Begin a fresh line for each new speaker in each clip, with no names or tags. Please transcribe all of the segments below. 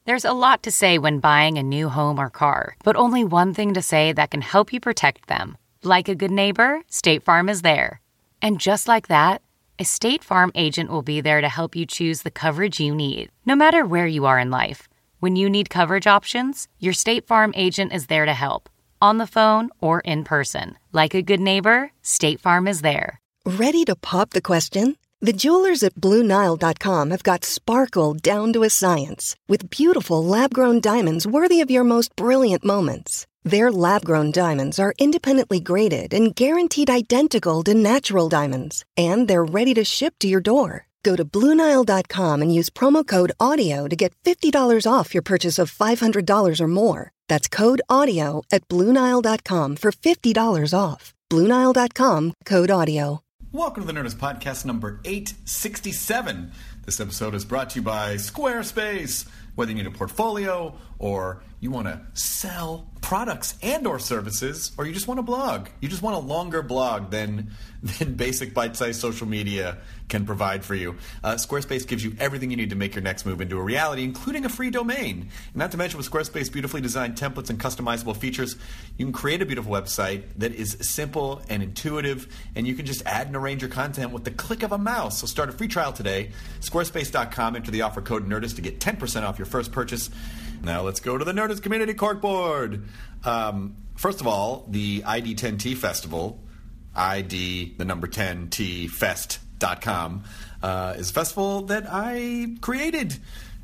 There's a lot to say when buying a new home or car, but only one thing to say that can help you protect them. Like a good neighbor, State Farm is there. And just like that, a State Farm agent will be there to help you choose the coverage you need, no matter where you are in life. When you need coverage options, your State Farm agent is there to help, on the phone or in person. Like a good neighbor, State Farm is there.
Ready to pop the question? The jewelers at BlueNile.com have got sparkle down to a science with beautiful lab-grown diamonds worthy of your most brilliant moments. Their lab-grown diamonds are independently graded and guaranteed identical to natural diamonds, and they're ready to ship to your door. Go to BlueNile.com and use promo code AUDIO to get $50 off your purchase of $500 or more. That's code AUDIO at BlueNile.com for $50 off. BlueNile.com, code AUDIO.
Welcome to the Nerdist Podcast number 867. This episode is brought to you by Squarespace. Whether you need a portfolio or you want to sell products and or services, or you just want a blog. You just want a longer blog than basic bite-sized social media can provide for you. Squarespace gives you everything you need to make your next move into a reality, including a free domain. And not to mention, with Squarespace beautifully designed templates and customizable features, you can create a beautiful website that is simple and intuitive, and you can just add and arrange your content with the click of a mouse. So start a free trial today. Squarespace.com. Enter the offer code NERDIST to get 10% off your first purchase. Now let's go to the Nerdist Community Corkboard. First of all, the ID10T Festival, ID, the number 10T Fest.com, is a festival that I created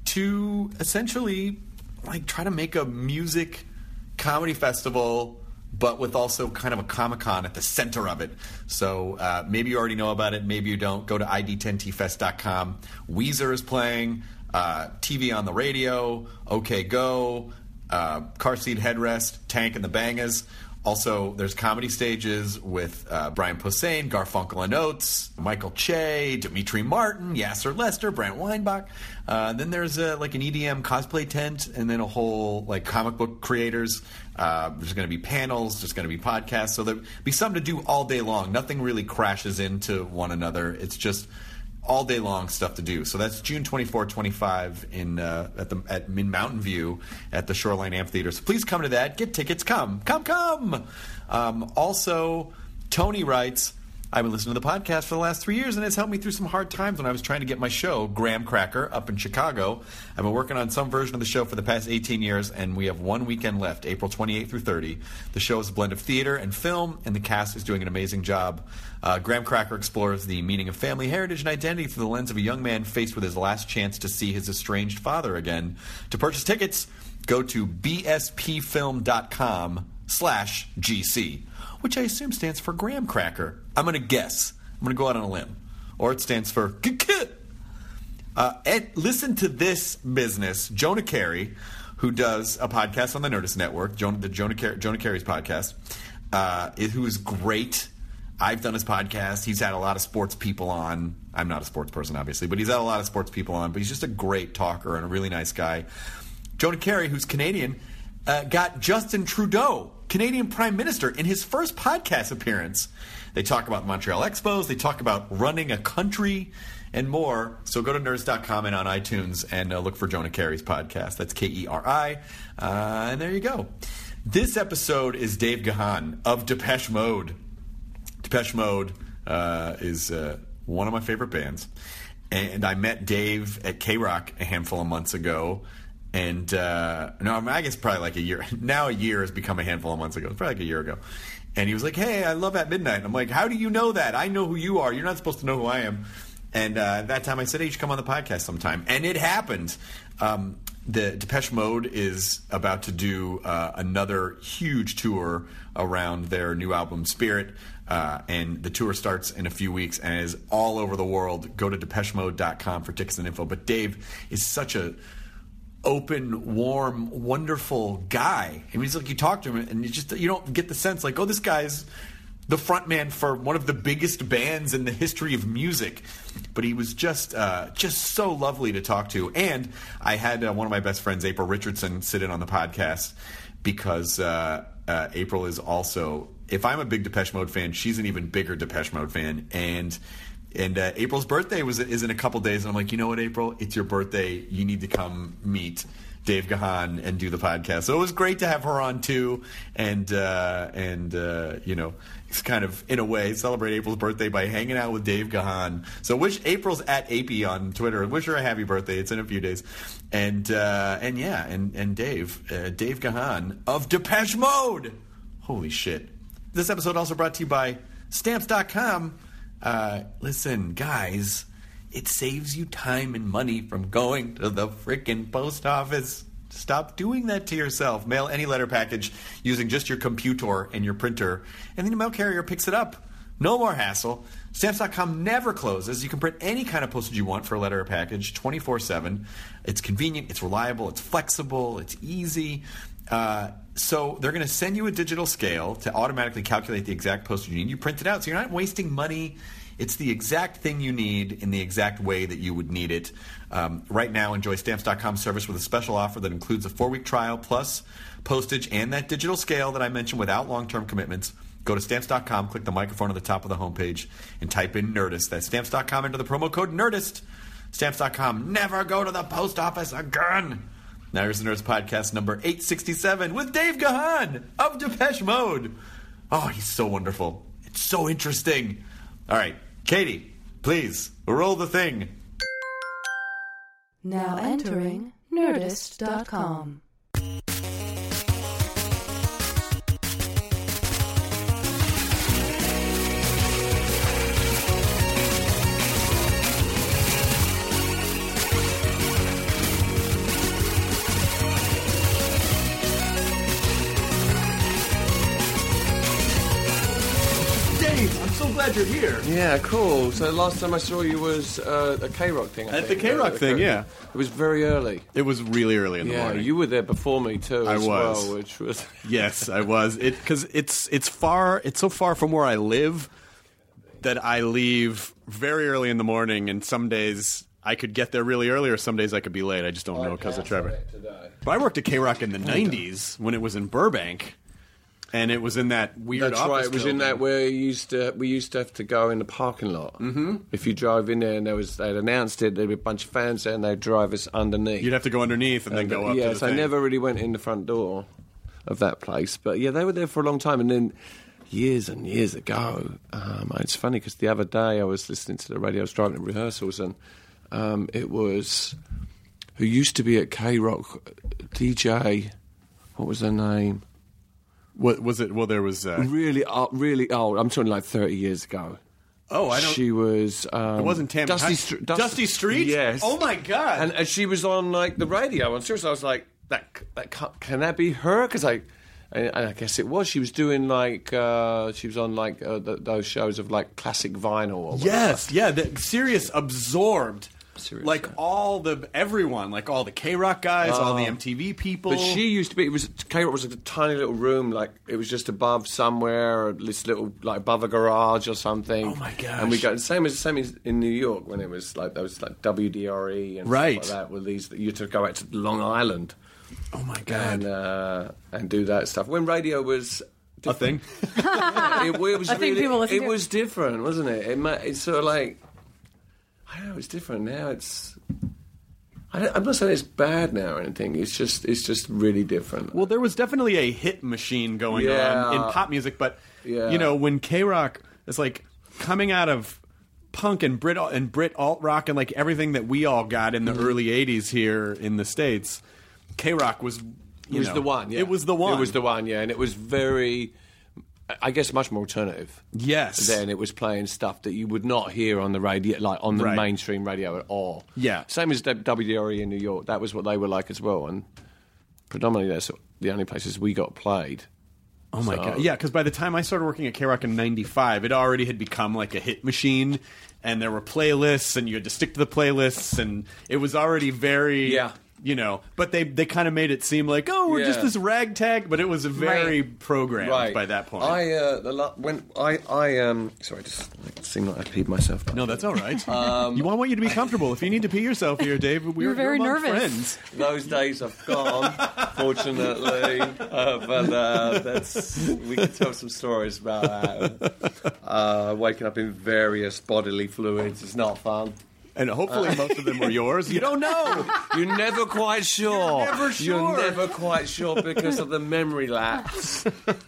to essentially try to make a music comedy festival, but with also kind of a Comic-Con at the center of it. So maybe you already know about it, maybe you don't. Go to ID10TFest.com. Weezer is playing, TV on the radio, OK Go, Car Seat Headrest, Tank and the Bangers. Also, there's comedy stages with Brian Posehn, Garfunkel and Oates, Michael Che, Dimitri Martin, Yasser Lester, Brant Weinbach. Then there's an EDM cosplay tent, and then a whole comic book creators. There's going to be panels. There's going to be podcasts. So there'll be something to do all day long. Nothing really crashes into one another. It's just all day long stuff to do. So that's June 24, 25 in Mountain View at the Shoreline Amphitheater. So please come to that. Get tickets. Come. Also, Tony writes, I've been listening to the podcast for the last 3 years, and it's helped me through some hard times when I was trying to get my show, Graham Cracker, up in Chicago. I've been working on some version of the show for the past 18 years, and we have one weekend left, April 28 through 30. The show is a blend of theater and film, and the cast is doing an amazing job. Graham Cracker explores the meaning of family, heritage, and identity through the lens of a young man faced with his last chance to see his estranged father again. To purchase tickets, go to bspfilm.com/GC. which I assume stands for Graham Cracker. I'm going to guess. I'm going to go out on a limb. Or it stands for listen to this business. Jonah Carey, who does a podcast on the Nerdist Network, Jonah Carey's podcast, who is great. I've done his podcast. He's had a lot of sports people on. I'm not a sports person, obviously, but he's had a lot of sports people on. But he's just a great talker and a really nice guy. Jonah Carey, who's Canadian, got Justin Trudeau, Canadian Prime Minister, in his first podcast appearance. They talk about the Montreal Expos. They talk about running a country and more. So go to nerds.com and on iTunes and look for Jonah Carey's podcast. That's Keri. And there you go. This episode is Dave Gahan of Depeche Mode. Depeche Mode is one of my favorite bands. And I met Dave at K-Rock a handful of months ago. And I guess probably like a year. Now a year has become a handful of months ago. It's probably like a year ago. And he was like, hey, I love At Midnight. I'm like, how do you know that? I know who you are. You're not supposed to know who I am. And that time I said, hey, you should come on the podcast sometime. And it happened. The Depeche Mode is about to do another huge tour around their new album, Spirit. And the tour starts in a few weeks and is all over the world. Go to DepecheMode.com for tickets and info. But Dave is such a open, warm, wonderful guy. I mean, it's like you talk to him and you don't get the sense like, oh, this guy's the front man for one of the biggest bands in the history of music. But he was just so lovely to talk to. And I had one of my best friends, April Richardson, sit in on the podcast because April is also, if I'm a big Depeche Mode fan, she's an even bigger Depeche Mode fan. And April's birthday is in a couple days, and I'm like, you know what, April? It's your birthday. You need to come meet Dave Gahan and do the podcast. So it was great to have her on too, and it's kind of in a way celebrate April's birthday by hanging out with Dave Gahan. So wish April's at Apey on Twitter. Wish her a happy birthday. It's in a few days, and Dave Gahan of Depeche Mode. Holy shit! This episode also brought to you by Stamps.com. Listen, guys. It saves you time and money from going to the frickin' post office. Stop doing that to yourself. Mail any letter package using just your computer and your printer, and then the mail carrier picks it up. No more hassle. Stamps.com never closes. You can print any kind of postage you want for a letter or package 24/7. It's convenient, it's reliable, it's flexible, it's easy. So they're going to send you a digital scale to automatically calculate the exact postage you need. You print it out, so you're not wasting money. It's the exact thing you need in the exact way that you would need it. Right now, enjoy Stamps.com service with a special offer that includes a 4-week trial plus postage and that digital scale that I mentioned without long-term commitments. Go to Stamps.com, click the microphone at the top of the homepage, and type in Nerdist. That's Stamps.com, enter the promo code Nerdist. Stamps.com, never go to the post office again. Now here's the Nerdist Podcast number 867 with Dave Gahan of Depeche Mode. Oh, he's so wonderful. It's so interesting. All right. Katie, please, roll the thing.
Now entering Nerdist.com.
I'm so glad you're here.
Yeah, cool. So the last time I saw you was a K-Rock thing, I
At
think.
the K-Rock thing, yeah.
It was very early.
It was really early in the morning.
Yeah, you were there before me too
I
as
was.
well, which was...
Yes, I was. Because it's so far from where I live that I leave very early in the morning, and some days I could get there really early, or some days I could be late. I just don't know because of traffic. But I worked at K-Rock in the 90s when it was in Burbank. And it was in that weird
That's
office
right. It was
building.
in that where we used to have to go in the parking lot. Mm-hmm. If you drove in there and they'd announced it, there'd be a bunch of fans there and they'd drive us underneath.
You'd have to go underneath and then go up to the
Yes, I
thing.
never really went in the front door of that place. But yeah, they were there for a long time. And then years and years ago, it's funny because the other day I was listening to the radio, I was driving to rehearsals, and it was who used to be at K-Rock, DJ, what was her name?
What was it? Well, there was...
Really old. I'm talking like 30 years ago.
Oh, I don't...
She was...
it wasn't Tam... Dusty Street?
Yes.
Oh, my God.
And she was on, like, the radio. And seriously, I was like, can that be her? Because and I guess it was. She was doing, like... she was on, like, those shows of, like, classic vinyl or whatever.
Yes, yeah. Sirius absorbed...
Seriously.
Like everyone, like all the K-Rock guys, all the MTV people.
But she used to be, K-Rock was a tiny little room, like it was just above somewhere, or this little, like above a garage or something.
Oh my gosh.
And we got, same as in New York when it was like, there was like WDRE and
right.
stuff like that, with these, you had to go out to Long Island.
Oh my God.
And do that stuff. When radio was...
different.
A thing. it was
I think people listen
it
to it.
was different, wasn't it? It's sort of like... I don't know, it's different now. I'm not saying it's bad now or anything. It's just really different.
Well, there was definitely a hit machine going on in pop music, but you know, when K-Rock is like coming out of punk and Brit alt rock and like everything that we all got in the early '80s here in the States, K-Rock was
the one. Yeah.
It was the one.
It was the one. Yeah, and it was very, I guess, much more alternative.
Yes.
Then it was playing stuff that you would not hear on the radio, like on the mainstream radio at all.
Yeah.
Same as WDRE in New York. That was what they were like as well, and predominantly that's the only places we got played.
Oh my God. Yeah, because by the time I started working at K-Rock in '95, it already had become like a hit machine, and there were playlists, and you had to stick to the playlists, and it was already very... Yeah. You know, but they kind of made it seem like, oh, we're just this ragtag, but it was very programmed by that point.
Sorry, just it seemed like I peed myself.
No, that's all right. I want you to be comfortable. If you need to pee yourself here, Dave, we're
very
among
nervous.
friends.
Those days have gone, fortunately. But we can tell some stories about that. Waking up in various bodily fluids is not fun.
and hopefully most of them were yours. You don't know.
You're never quite sure.
You're never sure.
You're never quite sure because of the memory lapse.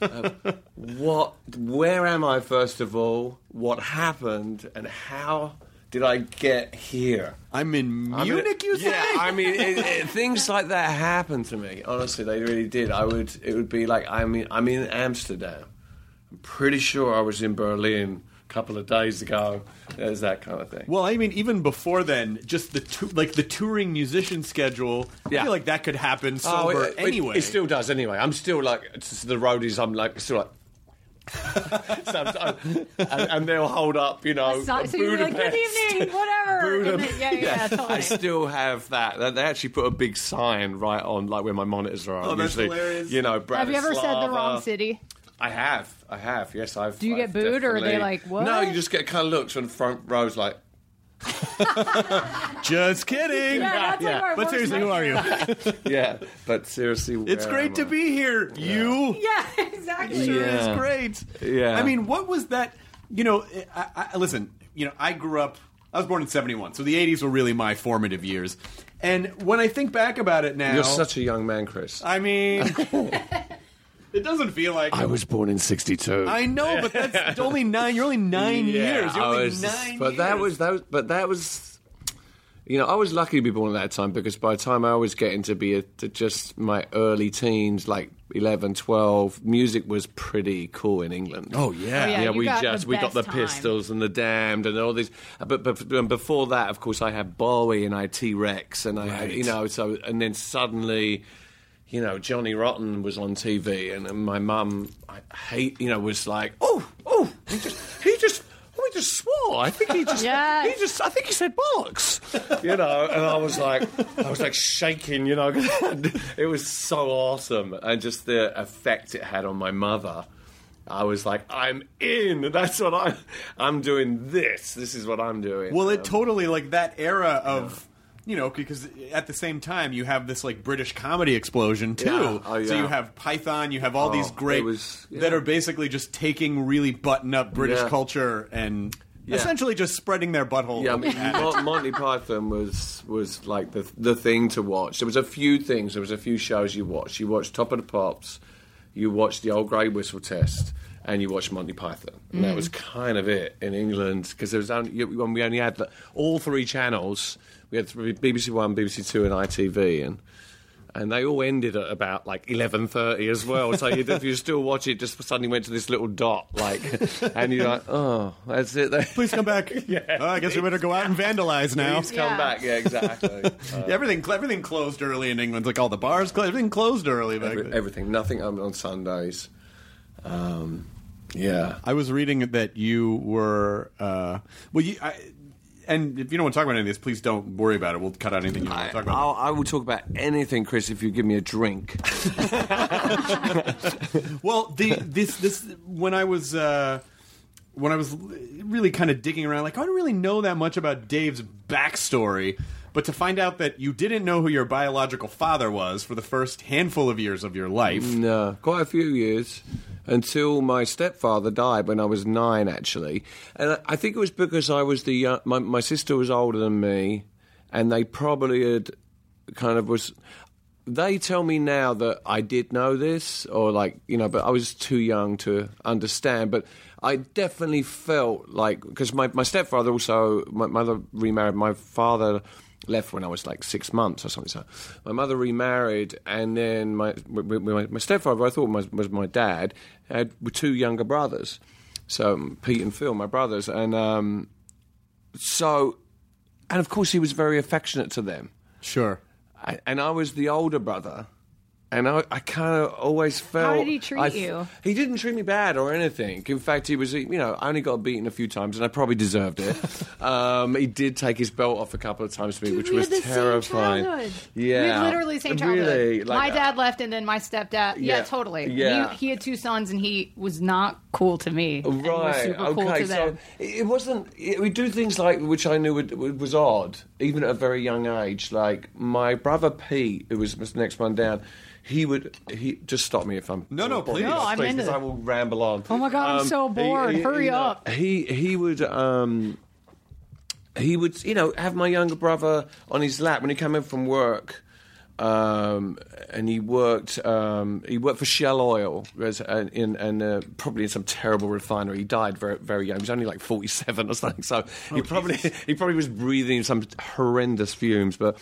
Where am I, first of all? What happened? And how did I get here?
I'm in Munich, you say?
Yeah, I mean, things like that happened to me. Honestly, they really did. It would be like, I'm in Amsterdam. I'm pretty sure I was in Berlin a couple of days ago. There's that kind of thing.
Well, I mean, even before then, just the touring musician schedule, I feel like that could happen sober anyway.
It still does anyway. I'm still like, the roadies, I'm like, still like, and they'll hold up, you know,
so you're like, good evening, whatever.
Budapest.
Yeah, totally.
I still have that. They actually put a big sign right on, like, where my monitors are.
Oh, that's
usually,
hilarious.
You know,
Have you ever said the wrong city?
I have. Yes, I've.
Do you get booed, or are they like, what?
No, you just get kind of looks from the front rows, like.
Just kidding.
Yeah, that's like our
But
worst
seriously, who are you?
Yeah, but seriously,
It's great to be here. You.
Yeah, exactly.
Sure
Yeah.
is great.
Yeah.
I mean, what was that? You know, listen, you know, I was born in 71, so the 80s were really my formative years. And when I think back about it now...
You're such a young man, Chris.
I mean... It doesn't feel like...
I was born in 62.
I know, but that's only 9... You're only 9 years. You're only 9
but
years.
that was... You know, I was lucky to be born at that time because by the time I was getting to be to just my early teens, like 11, 12, music was pretty cool in England.
Oh, yeah.
Oh, yeah.
We
got
got the
best time.
Pistols and the Damned and all these. But before that, of course, I had Bowie and I had T-Rex and I had, you know, so, and then suddenly, you know, Johnny Rotten was on TV and my mum, was like, he just swore. I think he just,
Yes.
I think he said bollocks. You know, and I was like shaking, you know. It was so awesome. And just the effect it had on my mother. I was like, I'm in. That's what I'm doing this. This is what I'm doing.
Well, it totally, like, that era of... You know, because at the same time, you have this, like, British comedy explosion, too.
Yeah. Oh, yeah.
So you have Python, you have all these great... that are basically just taking really button-up British culture and essentially just spreading their butthole.
Yeah, Monty Python was like the thing to watch. There was a few things. There was a few shows you watched. You watched Top of the Pops, you watched the Old Grey Whistle Test, and you watched Monty Python. And that was kind of it in England, because there was only, when we only had all three channels... We had BBC One, BBC Two, and ITV, and they all ended at about like 11:30 as well. So if you still watch it, just suddenly went to this little dot, like, and you're like, oh, that's it.
Please come back. I guess we better go out and vandalize now.
Please come back. Yeah, exactly.
Everything closed early in England. Like all the bars, everything closed early back then.
Everything, nothing on Sundays. Yeah,
I was reading that you were and if you don't want to talk about any of this, please don't worry about it. We'll cut out anything you want to talk about.
I will talk about anything, Chris, if you give me a drink.
Well, this when I was really kind of digging around, like, I don't really know that much about Dave's backstory, but to find out that you didn't know who your biological father was for the first handful of years of your life.
No, quite a few years. Until my stepfather died when I was 9, actually. And I think it was because I was my sister was older than me, and they probably had kind of was... They tell me now that I did know this, or like, you know, but I was too young to understand. But I definitely felt like... Because my stepfather also... My mother remarried. My father... left when I was like 6 months or something. So my mother remarried, and then my stepfather, I thought was my dad, had 2 younger brothers. So Pete and Phil, my brothers, and and of course he was very affectionate to them.
Sure.
And I was the older brother. And I kind of always felt...
How did he treat you?
He didn't treat me bad or anything. In fact, he was, you know, I only got beaten a few times, and I probably deserved it. He did take his belt off a couple of times to me, which was terrifying.
Yeah.
We
had literally the same childhood.
Really,
my dad left, and then my stepdad... Yeah, totally.
Yeah.
He had 2 sons, and he was not cool to me. And was super cool to them.
So it wasn't... We do things like, which I knew was odd, even at a very young age. Like, my brother Pete, who was the next one down... He just stop me if I'm...
No, please.
No, I'm into
because
it.
I will ramble on.
Oh my God, I'm so bored. Hurry up.
He would... he would, have my younger brother on his lap when he came in from work. And he worked for Shell Oil, probably in some terrible refinery. He died very, very young. He was only like 47 or something. So he probably was breathing some horrendous fumes. But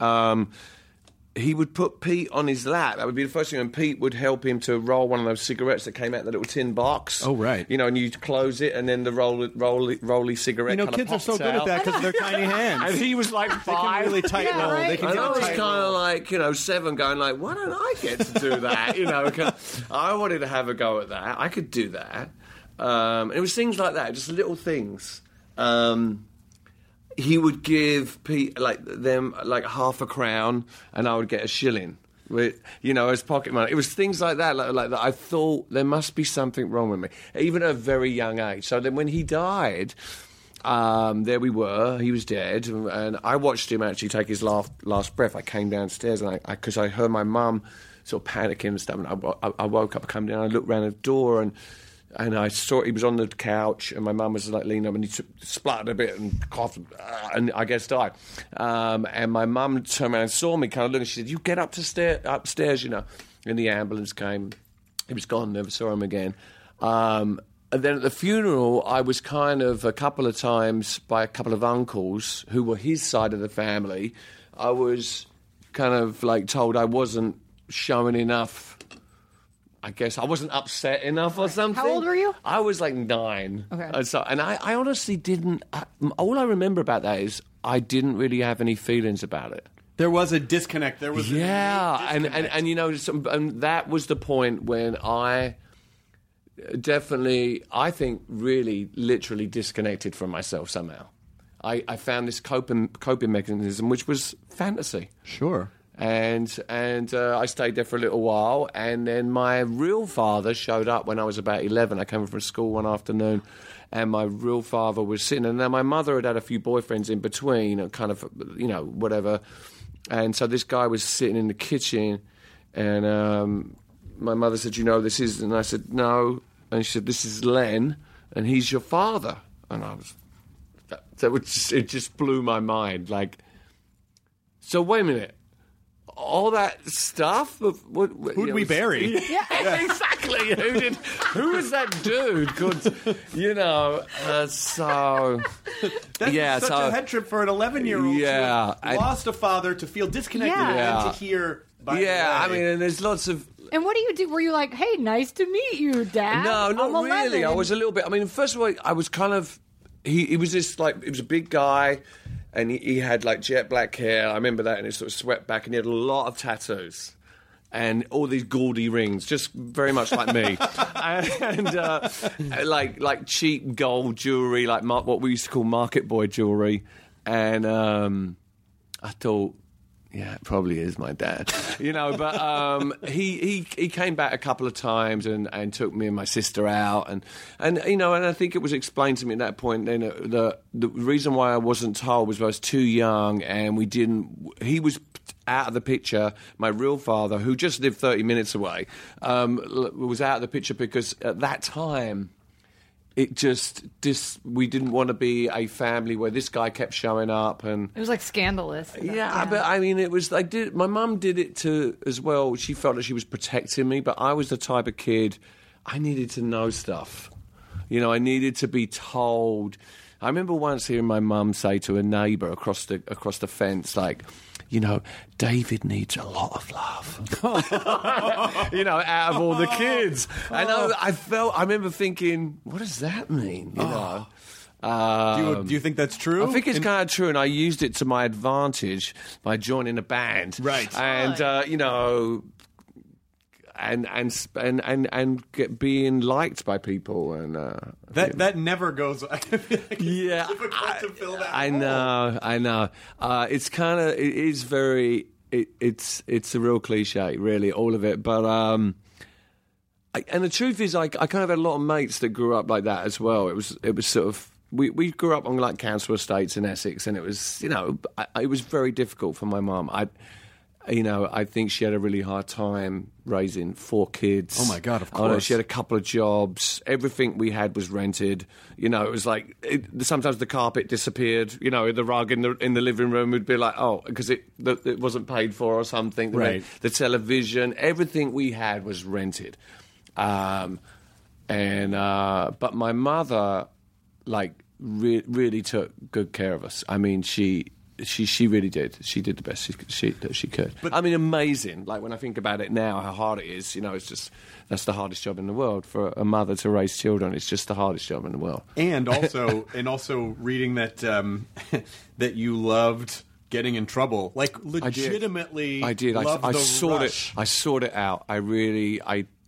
he would put Pete on his lap. That would be the first thing, and Pete would help him to roll one of those cigarettes that came out in the little tin box.
Oh, right.
And you'd close it, and then the rolly cigarette kind of
kids are so
pops
good at
out.
that because of their tiny hands.
And he was like 5.
They can really tight roll.
right.
They can
And
get
I was
tight
kind
roll.
of like, 7 going like, why don't I get to do that? 'Cause I wanted to have a go at that. I could do that. It was things like that, just little things. He would give Pete, them half a crown, and I would get a shilling. As pocket money. It was things like that, like that. I thought there must be something wrong with me, even at a very young age. So then when he died, there we were. He was dead, and I watched him actually take his last breath. I came downstairs, and because I heard my mum sort of panicking and stuff, and I woke up, I come down, I looked round the door, and I saw he was on the couch, and my mum was leaning up, and he spluttered a bit and coughed, and I guess died. And my mum turned around and saw me, kind of looking. She said, "You get upstairs, And the ambulance came. He was gone. Never saw him again. And then at the funeral, I was kind of a couple of times by a couple of uncles who were his side of the family. I was kind of told I wasn't showing enough. I guess I wasn't upset enough or something.
How old were you?
I was 9.
Okay.
And I honestly didn't. All I remember about that is I didn't really have any feelings about it.
There was a disconnect. There was
and that was the point when I definitely, I think, really, literally disconnected from myself somehow. I found this coping mechanism, which was fantasy.
Sure.
And I stayed there for a little while, and then my real father showed up when I was about 11. I came from school one afternoon, and my real father was sitting, and then my mother had a few boyfriends in between, and kind of, whatever. And so this guy was sitting in the kitchen, and my mother said, this is, and I said, no. And she said, this is Len, and he's your father. And I was, it just blew my mind. So wait a minute. All that stuff?
Who'd we bury?
Yeah, exactly. Who was that dude? So...
That's such a head trip for an 11-year-old
Yeah.
who lost a father to feel disconnected
Yeah.
and to hear... By
Yeah,
the way.
and there's lots of...
And what do you do? Were you like, hey, nice to meet you, Dad?
No, not
I'm
really.
11.
I was a little bit... first of all, I was kind of... He was this, he was a big guy, and he had, jet black hair. I remember that, and it sort of swept back, and he had a lot of tattoos. And all these gaudy rings, just very much like me. and cheap gold jewellery, what we used to call market boy jewellery. And I thought... Yeah, it probably is my dad, But he came back a couple of times and took me and my sister out, and I think it was explained to me at that point. Then the reason why I wasn't told was I was too young, and we didn't. He was out of the picture. My real father, who just lived 30 minutes away, was out of the picture because at that time. We didn't want to be a family where this guy kept showing up, and
it was scandalous.
Yeah, but it was my mum did it too as well. She felt that she was protecting me, but I was the type of kid I needed to know stuff. I needed to be told. I remember once hearing my mum say to a neighbour across the fence, David needs a lot of love. Out of all the kids. And I remember thinking, what does that mean? Do
you think that's true?
I think it's kind of true, and I used it to my advantage by joining a band.
Right.
And, being liked by people, and
that never goes. I feel like
yeah,
it's difficult to fill that.
I know. It's kind of it's a real cliche, really, all of it. But and the truth is, I kind of had a lot of mates that grew up like that as well. It was sort of. We grew up on council estates in Essex, and it was it was very difficult for my mum. You know, I think she had a really hard time raising 4 kids.
Oh, my God, of
Oh, no,
course.
she had a couple of jobs. Everything we had was rented. You know, it was like sometimes the carpet disappeared. You know, the rug in the living room would be like, oh, because it wasn't paid for or something.
Right.
The television, everything we had was rented. But my mother, like, really took good care of us. I mean, she really did. She did the best she could. But I mean, amazing. Like, when I think about it now, how hard it is. You know, it's just that's the hardest job in the world for a mother to raise children. It's just the hardest job in the world.
And also reading that that you loved getting in trouble, like legitimately.
I did. I sought it out. I really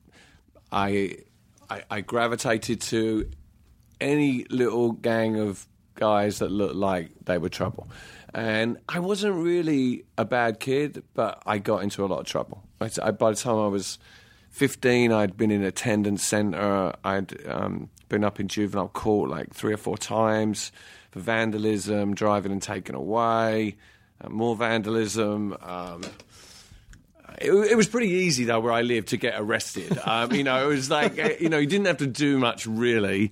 I gravitated to any little gang of guys that looked like they were trouble. And I wasn't really a bad kid, but I got into a lot of trouble. By the time I was 15, I'd been in attendance centre. I'd been up in juvenile court like 3 or 4 times for vandalism, driving and taken away, more vandalism. It was pretty easy, though, where I lived to get arrested. You know, it was like, you know, you didn't have to do much, really.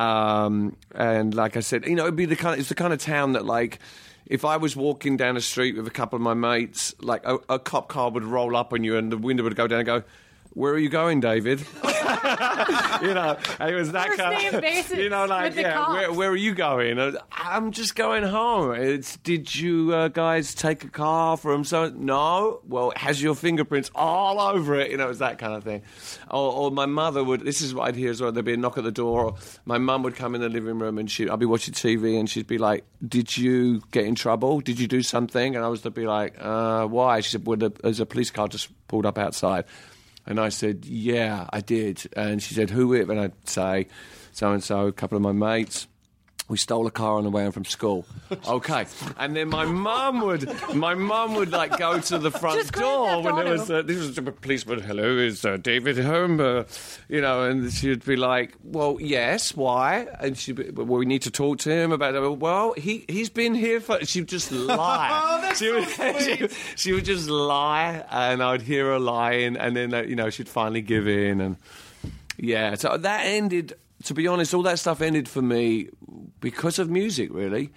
And like I said, you know, it's the kind of town that, like, if I was walking down the street with a couple of my mates, like, a cop car would roll up on you and the window would go down and go, "Where are you going, David?" You know, and it was that
First
kind
name
of,
basis
you know, like,
with the
yeah,
cops.
where are you going? I'm just going home. Did you guys take a car from so? No. Well, it has your fingerprints all over it. You know, it was that kind of thing. Or my mother would. This is what I'd hear as well. There'd be a knock at the door. Or my mum would come in the living room and I'd be watching TV and she'd be like, "Did you get in trouble? Did you do something?" And I was to be like, "Why?" She said, "Well, there's a police car just pulled up outside." And I said, "Yeah, I did." And she said, "Who with?" And I'd say, "So-and-so, a couple of my mates. We stole a car on the way home from school." Okay. And then my mum would like go to the front door when there was this was a policeman. "Hello, is David home?" You know, and she'd be like, "Well, yes. Why?" And she'd be, "Well, we need to talk to him about it." "Well, he's been here for." She'd just lie.
Oh, that's so sweet.
She would just lie, and I'd hear her lying, and then you know, she'd finally give in, and yeah. So that ended. To be honest, all that stuff ended for me because of music, really.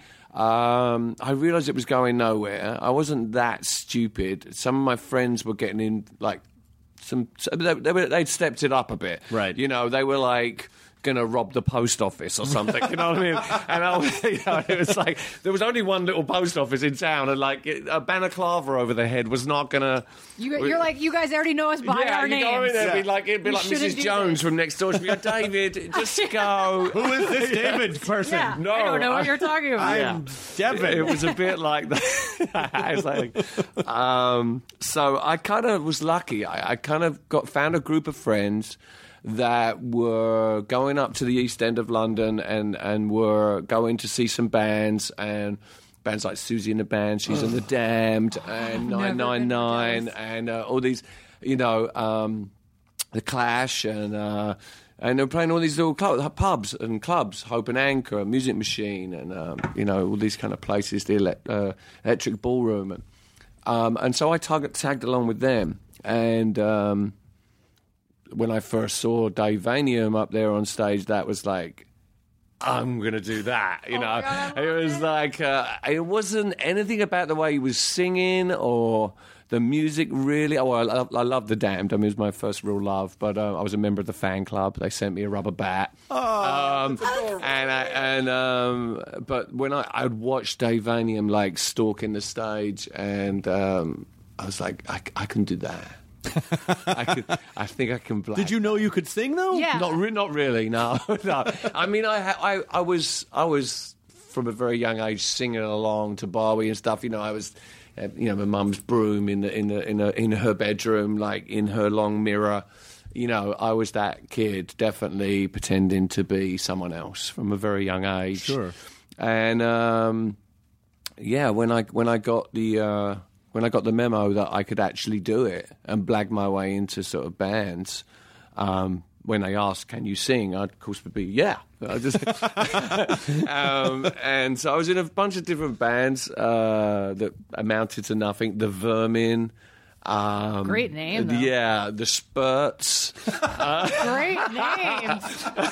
I realised it was going nowhere. I wasn't that stupid. Some of my friends were getting in, like, they'd stepped it up a bit.
Right.
You know, they were like going to rob the post office or something, you know what I mean? And you know, it was like, there was only one little post office in town, and like a balaclava over the head was not going to...
You're like, you guys already know us by our names.
You know, it'd be like
shouldn't
Mrs.
do
Jones
this.
from next door. She'd be like, "David, just go."
Who is this David person?
Yeah,
No,
I don't know what you're talking about.
I'm Devin.
It was a bit like that. It's like, so I kind of was lucky. I kind of found a group of friends that were going up to the East End of London and were going to see some bands, and bands like Susie and the Banshees and The Damned and 999 and all these, you know, The Clash and they were playing all these little pubs and clubs, Hope and Anchor, Music Machine, and you know, all these kind of places, the Electric Ballroom, and so I tagged along with them. And when I first saw Dave Vanium up there on stage, that was like, I'm going to do that, you know.
God,
it was like, it wasn't anything about the way he was singing or the music, really. Oh, I love The Damned. I mean, it was my first real love, but I was a member of the fan club. They sent me a rubber bat.
Oh, that's adorable.
But when I'd watch Dave Vanium, like, stalking the stage, and I was like, I can do that. I think I can black.
Did you know you could sing, though?
Yeah.
Not really. No, no. I mean, I was from a very young age singing along to Bowie and stuff. You know, I was, you know, my mum's broom in her bedroom, like in her long mirror. You know, I was that kid, definitely pretending to be someone else from a very young age.
Sure.
And yeah, when I got the memo that I could actually do it and blag my way into sort of bands, when they asked, "Can you sing?" I, of course, would be, "Yeah." And so I was in a bunch of different bands that amounted to nothing. The Vermin,
Great name, though.
Yeah, the Spurts.
Great names.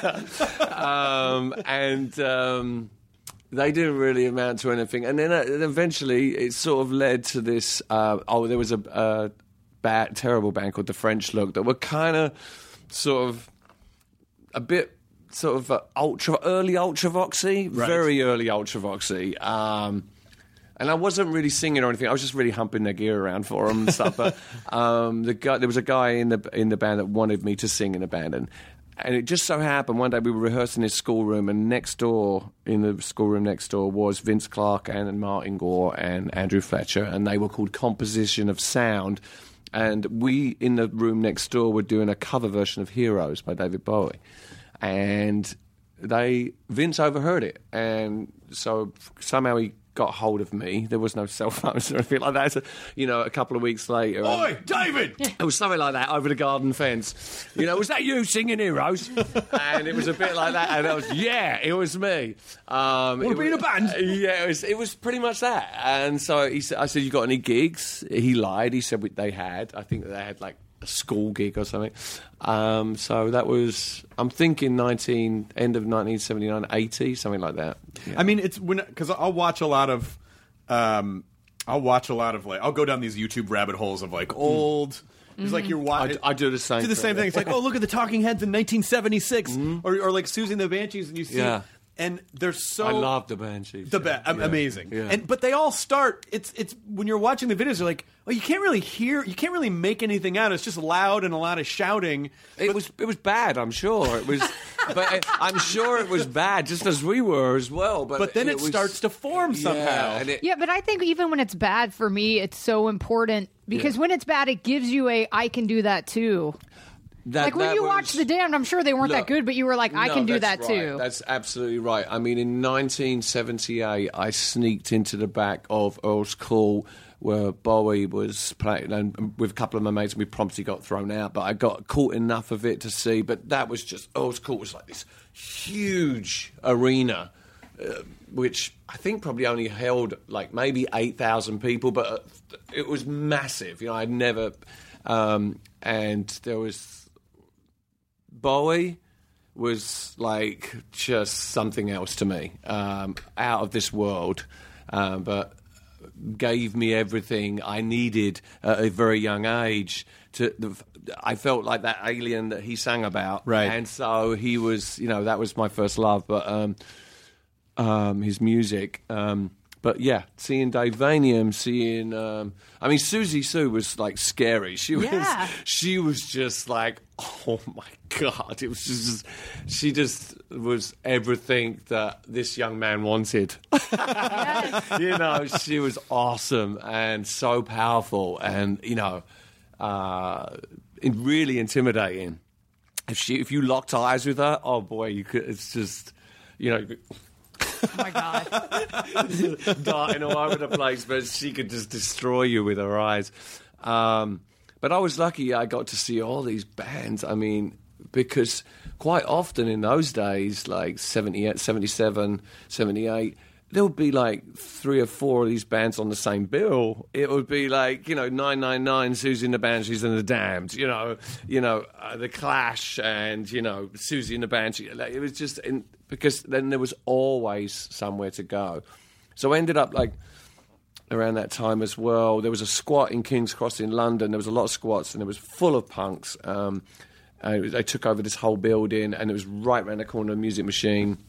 They didn't really amount to anything. And then eventually it sort of led to this, there was a terrible band called The French Look that were kind of sort of a bit sort of early Ultravoxy, very early Ultravoxy. And I wasn't really singing or anything. I was just really humping their gear around for them and stuff. But there was a guy in the band that wanted me to sing in a band, and it just so happened one day we were rehearsing in his schoolroom, and next door, in the schoolroom next door, was Vince Clarke and Martin Gore and Andrew Fletcher, and they were called Composition of Sound. And we, in the room next door, were doing a cover version of Heroes by David Bowie. And Vince overheard it, and so somehow he got hold of me. There was no cell phones or anything like that. So, a couple of weeks later...
Oi, David!
It was something like that, over the garden fence. Was that you singing Heroes? And it was a bit like that, and it was me.
Want to be in a band?
Yeah, it was pretty much that. And so I said, you got any gigs? He lied. He said they had. I think they had, like, a school gig or something. So that was, I'm thinking end of 1979, 80, something like that. Yeah.
I mean, it's because I'll watch a lot of like, I'll go down these YouTube rabbit holes of like old. It's like you're watching.
I do the same.
Thing. It's like, oh, look at the Talking Heads in 1976, or like Susie and the Banshees, and you see.
Yeah.
And they're so...
I love the Banshees.
Amazing.
Yeah.
But they all start... It's when you're watching the videos, you're like, oh, you can't really make anything out. It's just loud and a lot of shouting.
It was bad, I'm sure. It was... but I'm sure it was bad, just as we were as well. But
then it starts to form somehow.
Yeah, but I think even when it's bad, for me, it's so important. Because when it's bad, it gives you I can do that too. When you watch The Damned, I'm sure they weren't that good, but you were like, I can do that too.
That's absolutely right. I mean, in 1978, I sneaked into the back of Earl's Court where Bowie was playing, and with a couple of my mates, we promptly got thrown out, but I got caught enough of it to see. But that was just, Earl's Court was like this huge arena, which I think probably only held like maybe 8,000 people, but it was massive. I'd never... and there was... Bowie was like just something else to me, out of this world, but gave me everything I needed at a very young age. I felt like that alien that he sang about,
right?
And so he was, that was my first love, but his music. But yeah, seeing Dave Vanian, Susie Sue was like scary. She was just like, oh my God. It was just, she just was everything that this young man wanted.
Yes.
She was awesome and so powerful and, really intimidating. If you locked eyes with her, oh boy, it's just,
Oh my God.
darting all over the place, but she could just destroy you with her eyes. But I was lucky I got to see all these bands. I mean, because quite often in those days, like 78, 77, 78, there would be like 3 or 4 of these bands on the same bill. It would be like, 999, Susie and the Banshees and the Damned, The Clash and, Susie and the Banshees. It was just... because then there was always somewhere to go. So I ended up, like, around that time as well, there was a squat in King's Cross in London. There was a lot of squats, and it was full of punks. They took over this whole building, and it was right around the corner of Music Machine.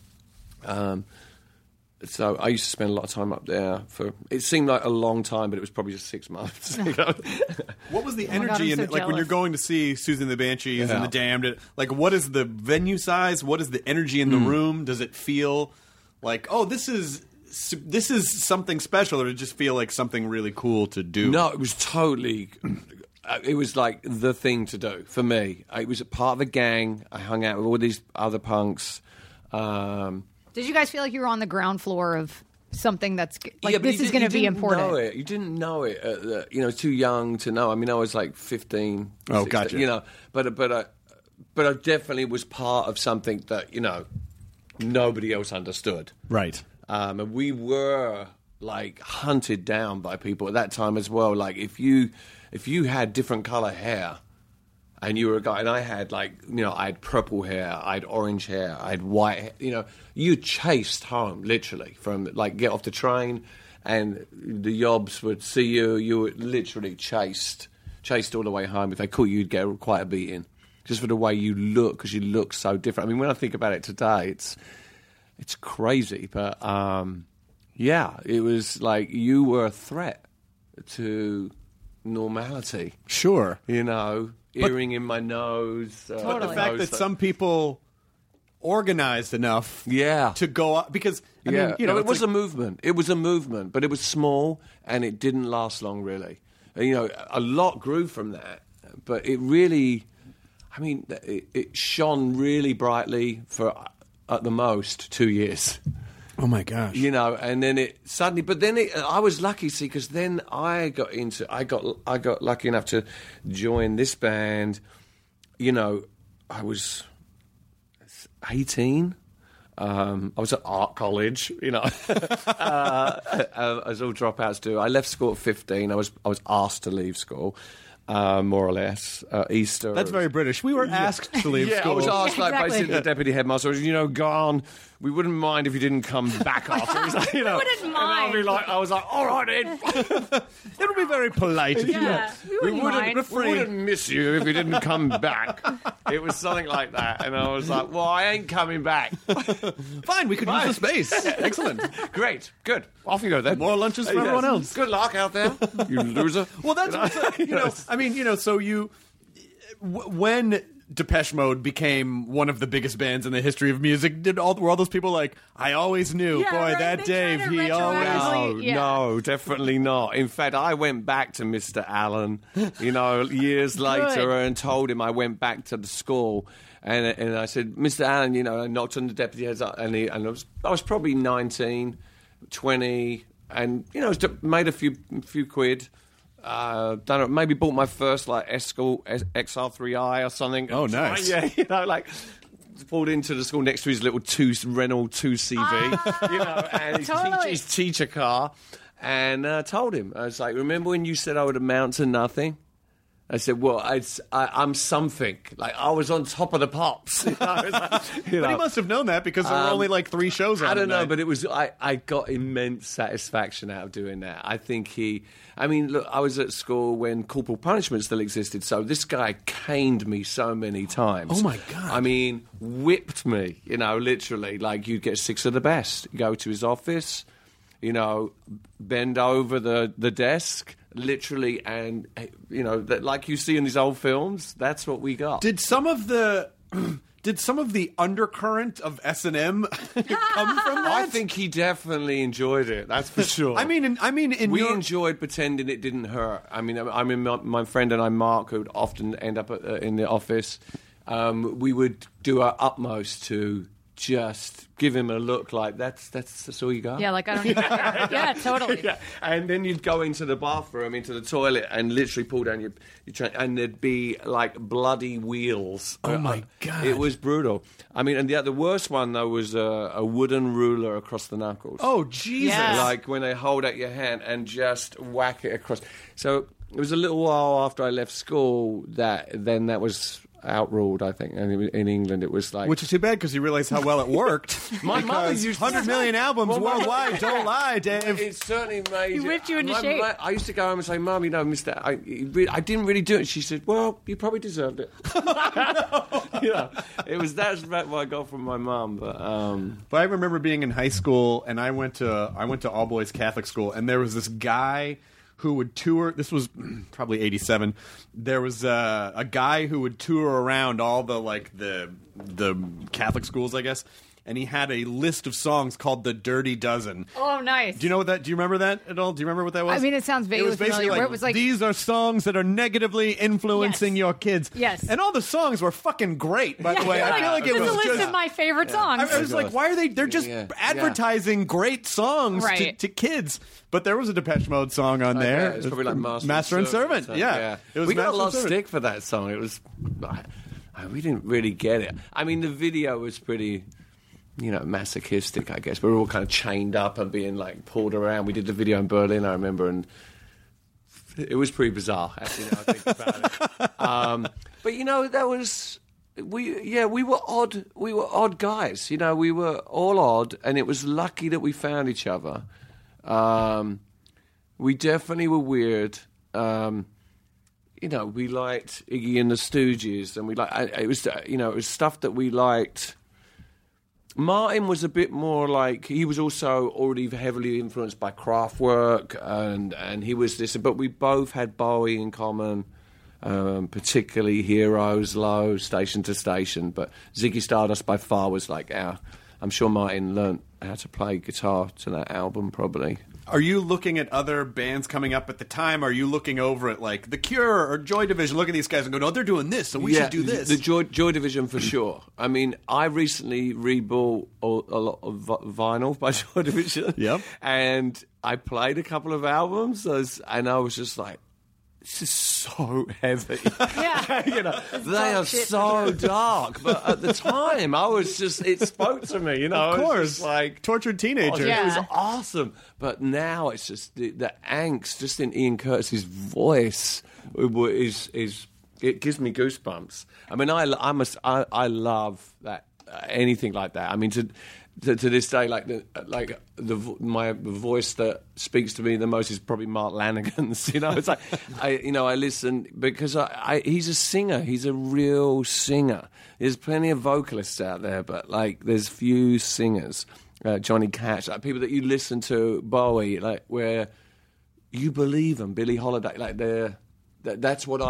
So I used to spend a lot of time up there. It seemed like a long time, but it was probably just 6 months.
What was the energy in it? Like when you're going to see Susan the Banshees and the Damned, like what is the venue size? What is the energy in the room? Does it feel like, oh, this is something special, or did it just feel like something really cool to do?
No, it was totally... It was like the thing to do for me. It was a part of a gang. I hung out with all these other punks.
Did you guys feel like you were on the ground floor of something that's like this is going to be important?
You didn't know it. Too young to know. I mean, I was like 15.
Oh,
16,
gotcha.
But I definitely was part of something that nobody else understood.
Right.
And we were like hunted down by people at that time as well. Like if you if you had different color hair, and you were a guy, and I had I had purple hair, I had orange hair, I had white hair, you chased home, literally, from, get off the train, and the yobs would see you were literally chased all the way home. If they caught you, you'd get quite a beating, just for the way you look, because you look so different. I mean, when I think about it today, it's crazy, but, it was like you were a threat to normality.
Sure.
Earring in my nose.
But the fact that some people organized enough to go up, because, I mean,
it was a movement. It was a movement, but it was small, and it didn't last long, really. A lot grew from that, but it really, it shone really brightly for, at the most, 2 years.
Oh my gosh!
And then it suddenly, I was lucky, because then I got lucky enough to join this band. I was 18. I was at art college. As all dropouts do. I left school at 15. I was asked to leave school. More or less, Easter.
That's very British. We were asked to leave school.
I was asked, basically the deputy headmaster, gone. We wouldn't mind if you didn't come back after.
We wouldn't mind.
And I was like, all right, Ed.
It would be very polite.
We
wouldn't miss you if you didn't come back. It was something like that, and I was like, well, I ain't coming back.
Fine, we could use the space. Excellent.
Great. Good. Off you go then.
More lunches for everyone else.
Good luck out there, you loser.
Well, that's when Depeche Mode became one of the biggest bands in the history of music, were all those people like, I always knew, that Dave, he always...
No, definitely not. In fact, I went back to Mr. Allen, years later, and told him I went back to the school, and I said, Mr. Allen, I knocked on the deputy heads up, and I was probably 19, 20, and, made a few quid. Maybe bought my first Escort XR3i or something.
Oh, nice.
Yeah, pulled into the school next to his little Renault 2CV, and his teacher car, and told him, I was like, remember when you said I would amount to nothing? I said, well, I'm something. I was on top of the pops.
But he must have known that, because there were only 3 shows on
I don't know,
night.
but it was. I got immense satisfaction out of doing that. I think look, I was at school when corporal punishment still existed, so this guy caned me so many times.
Oh, my God.
Whipped me, literally. You'd get 6 of the best. You go to his office, bend over the desk, literally, and like you see in these old films, that's what we got.
Did some of the undercurrent of S&M come from that?
I think he definitely enjoyed it. That's for sure.
We
enjoyed pretending it didn't hurt. My friend and I, Mark, who would often end up in the office. We would do our utmost to just give him a look like that's all you got.
Yeah, I don't even care. Yeah, totally.
Yeah. And then you'd go into the bathroom, into the toilet, and literally pull down your and there'd be bloody wheels.
Oh my God!
It was brutal. And the worst one though was a wooden ruler across the knuckles.
Oh Jesus!
Yes.
When they hold out your hand and just whack it across. So it was a little while after I left school that was outruled, I think, and in England it was
which is too bad, because you realize how well it worked.
My mother used
100 million albums worldwide. Don't lie, Dave.
It certainly made
you whipped you into shape.
I used to go home and say, Mum, Mister, I didn't really do it. She said, well, you probably deserved it. That's what I got from my mum. But
I remember being in high school, and I went to all boys Catholic school, and there was this guy who would tour. This was probably 87. There was a guy who would tour around all the Catholic schools, I guess, and he had a list of songs called the Dirty Dozen.
Oh, nice.
Do you know what that? Do you remember that at all? Do you remember what that was?
It sounds vaguely familiar. Where it was
these are songs that are negatively influencing your kids.
Yes.
And all the songs were fucking great, by the way. I feel like it was
a list of my favorite songs.
I was like, why are they? They're just advertising great songs to kids. But there was a Depeche Mode song on there.
It was probably
Master and Servant.
Yeah. We got a lot of stick for that song. It was. We didn't really get it. The video was pretty, masochistic, I guess. We were all kind of chained up and being pulled around. We did the video in Berlin, I remember, and It was pretty bizarre, actually, now I think about it. But, that was... We were odd. We were odd guys. We were all odd, and it was lucky that we found each other. We definitely were weird. We liked Iggy and the Stooges, and it was stuff that we liked. Martin was a bit more like, he was also already heavily influenced by Kraftwerk, and he was this, but we both had Bowie in common, particularly Heroes, Low, Station to Station, but Ziggy Stardust by far was like I'm sure Martin learnt how to play guitar to that album, probably.
Are you looking at other bands coming up at the time? Are you looking over at like The Cure or Joy Division? Look at these guys and go, no, they're doing this, so we should do this.
The Joy Division for sure. I mean, I recently rebought a lot of vinyl by Joy Division.
Yep.
And I played a couple of albums, and I was just like, this is so heavy.
Yeah.
They are so dark. But at the time, I was just, it spoke to me,
Of course.
Like,
tortured teenager.
It was awesome. But now it's just the angst just in Ian Curtis's voice is it gives me goosebumps. I mean, I love that, anything like that. I mean, to this day, the voice that speaks to me the most is probably Mark Lanigan's. It's like I listen because he's a singer. He's a real singer. There's plenty of vocalists out there, but there's few singers. Johnny Cash, people that you listen to, Bowie, where you believe them. Billie Holiday, that's what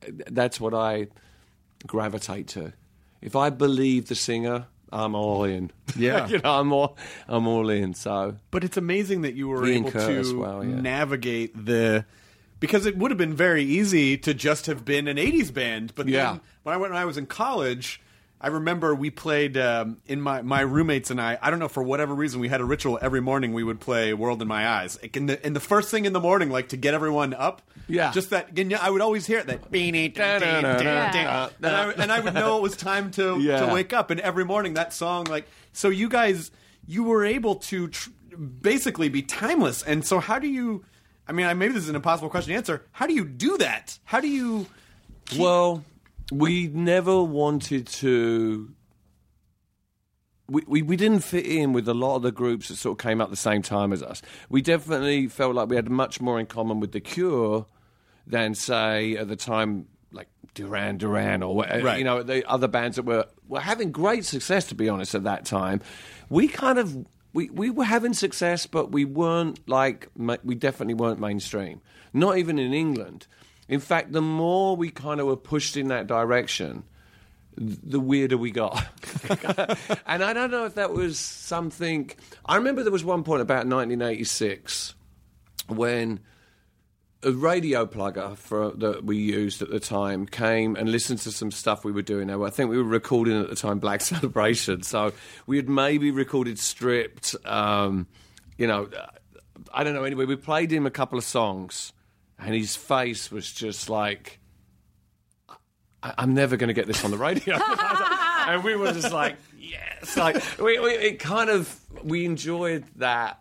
I gravitate to. If I believe the singer, I'm all in.
Yeah.
I'm all in. So,
but it's amazing that you were able to navigate because it would have been very easy to just have been an 80s band. But then when I was in college, I remember we played in my roommates and I don't know, for whatever reason, we had a ritual every morning. We would play World in My Eyes. In the first thing in the morning, to get everyone up. Yeah. Just that, I would always hear it, that and I would know it was time to wake up. And every morning that song, so you guys, you were able to basically be timeless. And so how do you, maybe this is an impossible question to answer. How do you do that? How do you
Well, we never wanted to. We didn't fit in with a lot of the groups that sort of came up the same time as us. We definitely felt like we had much more in common with The Cure than, say, at the time, like Duran Duran or the other bands that were having great success. To be honest, at that time, we were having success, but we weren't we definitely weren't mainstream. Not even in England. In fact, the more we kind of were pushed in that direction, the weirder we got. And I don't know if that was something. I remember there was one point about 1986 when a radio plugger that we used at the time came and listened to some stuff we were doing. Now, I think we were recording at the time Black Celebration, so we had maybe recorded Stripped. I don't know. Anyway, we played him a couple of songs, and his face was just like, I'm never going to get this on the radio. And we were just like, yes. We enjoyed that,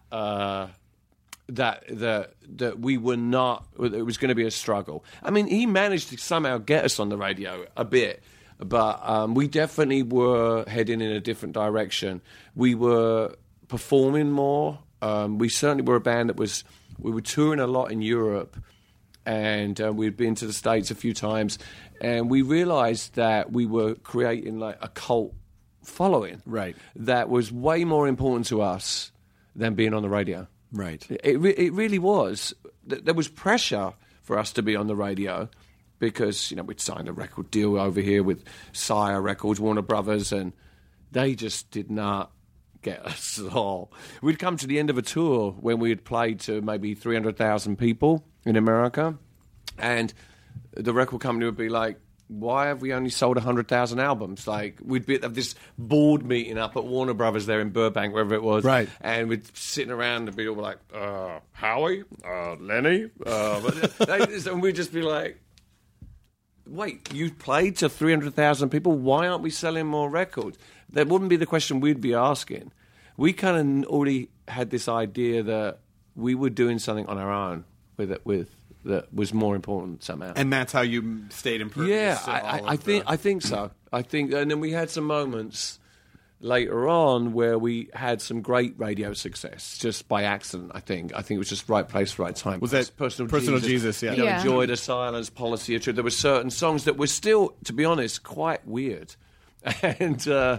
that we were not, it was going to be a struggle. I mean, he managed to somehow get us on the radio a bit, but we definitely were heading in a different direction. We were performing more. We certainly were a band we were touring a lot in Europe, and we'd been to the States a few times, and we realised that we were creating a cult following.
Right.
That was way more important to us than being on the radio.
Right.
It really was. There was pressure for us to be on the radio because, we'd signed a record deal over here with Sire Records, Warner Brothers, and they just did not get us at all. We'd come to the end of a tour when we had played to maybe 300,000 people in America, and the record company would be like, why have we only sold 100,000 albums? We'd be at this board meeting up at Warner Brothers there in Burbank, wherever it was.
Right.
And we'd sitting around and be all like, Howie, Lenny, and we'd just be like, wait, you played to 300,000 people? Why aren't we selling more records? That wouldn't be the question we'd be asking. We kind of already had this idea that we were doing something on our own. with that was more important somehow.
And that's how you stayed impervious.
Yeah, I think so. I think, and then we had some moments later on where we had some great radio success just by accident. I think it was just right place, right time.
Was that Personal Jesus? Yeah.
You know, Enjoy the Silence, Policy of Truth. There were certain songs that were still, to be honest, quite weird, and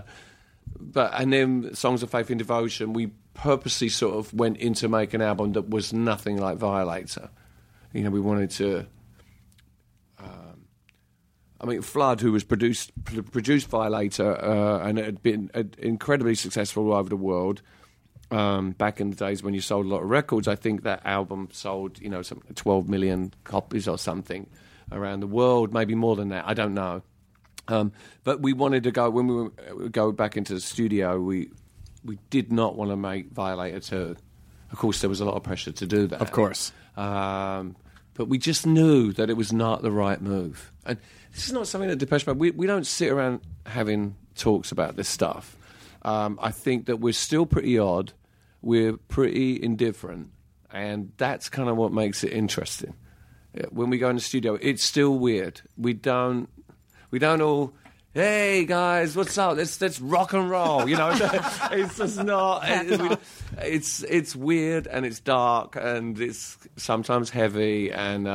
then Songs of Faith and Devotion. We purposely sort of went in to make an album that was nothing like Violator. You know, we wanted to. Flood, who was produced Violator, and it had been incredibly successful all over the world. Back in the days when you sold a lot of records, I think that album sold, 12 million copies or something around the world, maybe more than that. I don't know. But we wanted to go when we go back into the studio. We did not want to make Violator 2. Of course, there was a lot of pressure to do that.
Of course.
But we just knew that it was not the right move. And this is not something that Depeche Mode... We don't sit around having talks about this stuff. I think that we're still pretty odd. We're pretty indifferent. And that's kind of what makes it interesting. When we go in the studio, it's still weird. We don't all... Hey guys, what's up? Let's rock and roll. It's just not. It's weird and it's dark and it's sometimes heavy and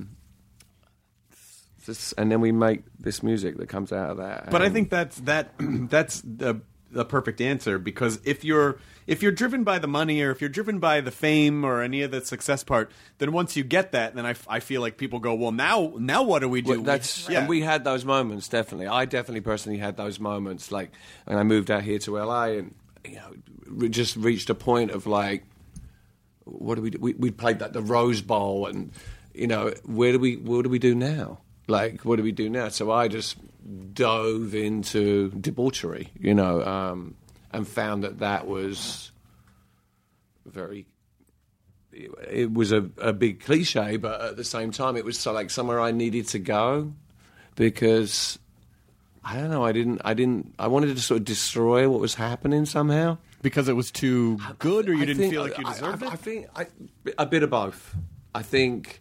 then we make this music that comes out of that.
But I think that's the perfect answer, because if you're driven by the money or if you're driven by the fame or any of the success part, then once you get that, then I feel like people go, well, now what do we do?
And we had those moments, definitely. I definitely personally had those moments, like, and I moved out here to LA and just reached a point of like, what do we do? We played the Rose Bowl, and what do we do now? Like, what do we do now? So I just dove into debauchery, and found that was very... It was a big cliche, but at the same time, it was like somewhere I needed to go, because I don't know. I wanted to sort of destroy what was happening somehow.
Because it was too good, or you didn't feel like you deserved it?
I think a bit of both. I think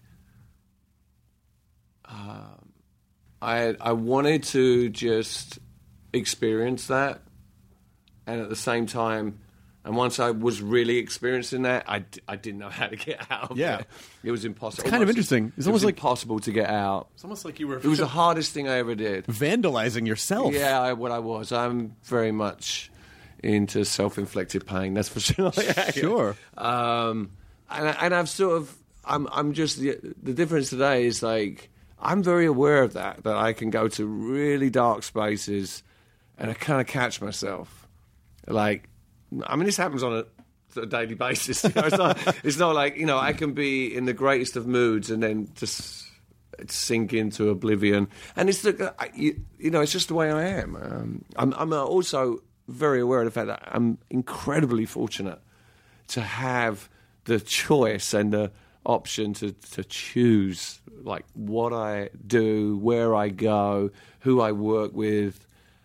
I wanted to just experience that, and at the same time, and once I was really experiencing that, I didn't know how to get out of it. It was impossible.
It's kind of interesting.
It was impossible to get out.
It's almost like you were...
It was the hardest thing I ever did.
Vandalizing yourself.
Yeah, I was. I'm very much into self-inflicted pain, that's for sure.
Sure.
And I've sort of... I'm just... The difference today is like... I'm very aware of that I can go to really dark spaces and I kind of catch myself. Like, I mean, this happens on a daily basis. It's not like, I can be in the greatest of moods and then just sink into oblivion. And it's it's just the way I am. I'm also very aware of the fact that I'm incredibly fortunate to have the choice and the option to choose like what I do, where I go, who I work with.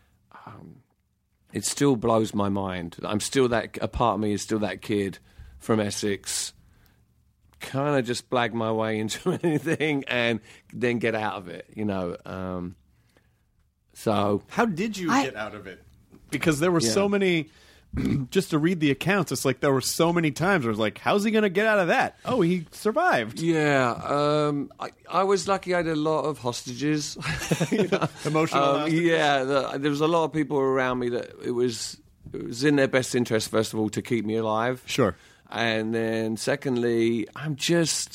It still blows my mind. I'm still a part of me is still that kid from Essex, kind of just blag my way into anything and then get out of it, So
how did you get out of it? Because there were so many... Just to read the accounts, it's like there were so many times where it was like, how's he going to get out of that? Oh, he survived.
Yeah. I was lucky I had a lot of hostages.
Emotional hostages?
Yeah. There was a lot of people around me that it was in their best interest, first of all, to keep me alive.
Sure.
And then secondly, I'm just...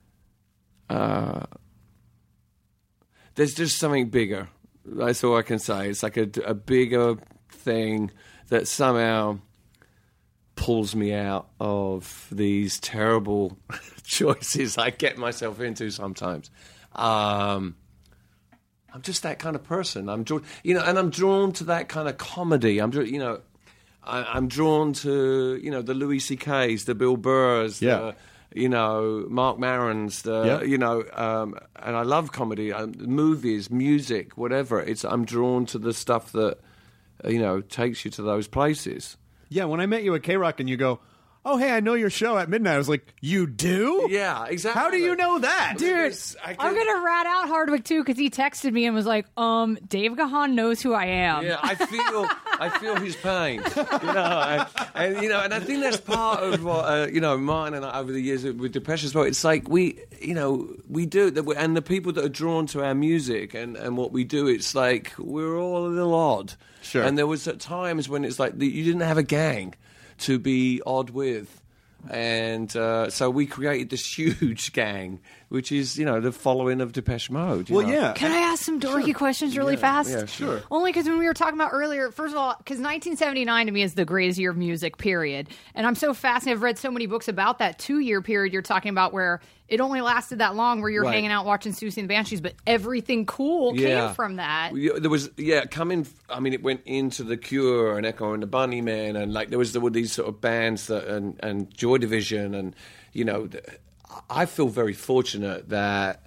there's just something bigger. That's all I can say. It's like a bigger thing that somehow pulls me out of these terrible choices I get myself into sometimes. I'm just that kind of person. I'm drawn, and I'm drawn to that kind of comedy. I'm drawn to, the Louis C.K.'s, the Bill Burrs, Mark Maron's, and I love comedy, movies, music, whatever. I'm drawn to the stuff that, takes you to those places.
Yeah, when I met you at K-Rock and you go, oh, hey, I know your show at midnight. I was like, you do?
Yeah, exactly.
How do you know that?
Dude, I'm going to rat out Hardwick, too, because he texted me and was like, Dave Gahan knows who I am.
Yeah, I feel his pain. And I think that's part of what, mine and I, over the years with Depeche as well. It's like we do, and the people that are drawn to our music and what we do, it's like we're all a little odd.
Sure.
And there was at times when it's like you didn't have a gang to be odd with. And so we created this huge gang, which is, the following of Depeche Mode.
Yeah.
Can I ask some dorky questions really fast?
Yeah, sure.
Only because when we were talking about earlier, first of all, because 1979 to me is the greatest year of music, period. And I'm so fascinated. I've read so many books about that 2-year period you're talking about where it only lasted that long, where you're hanging out watching Siouxsie and the Banshees, but everything cool came from that.
There was, it went into The Cure and Echo and the Bunnymen, and there were these sort of bands and Joy Division, and, I feel very fortunate that,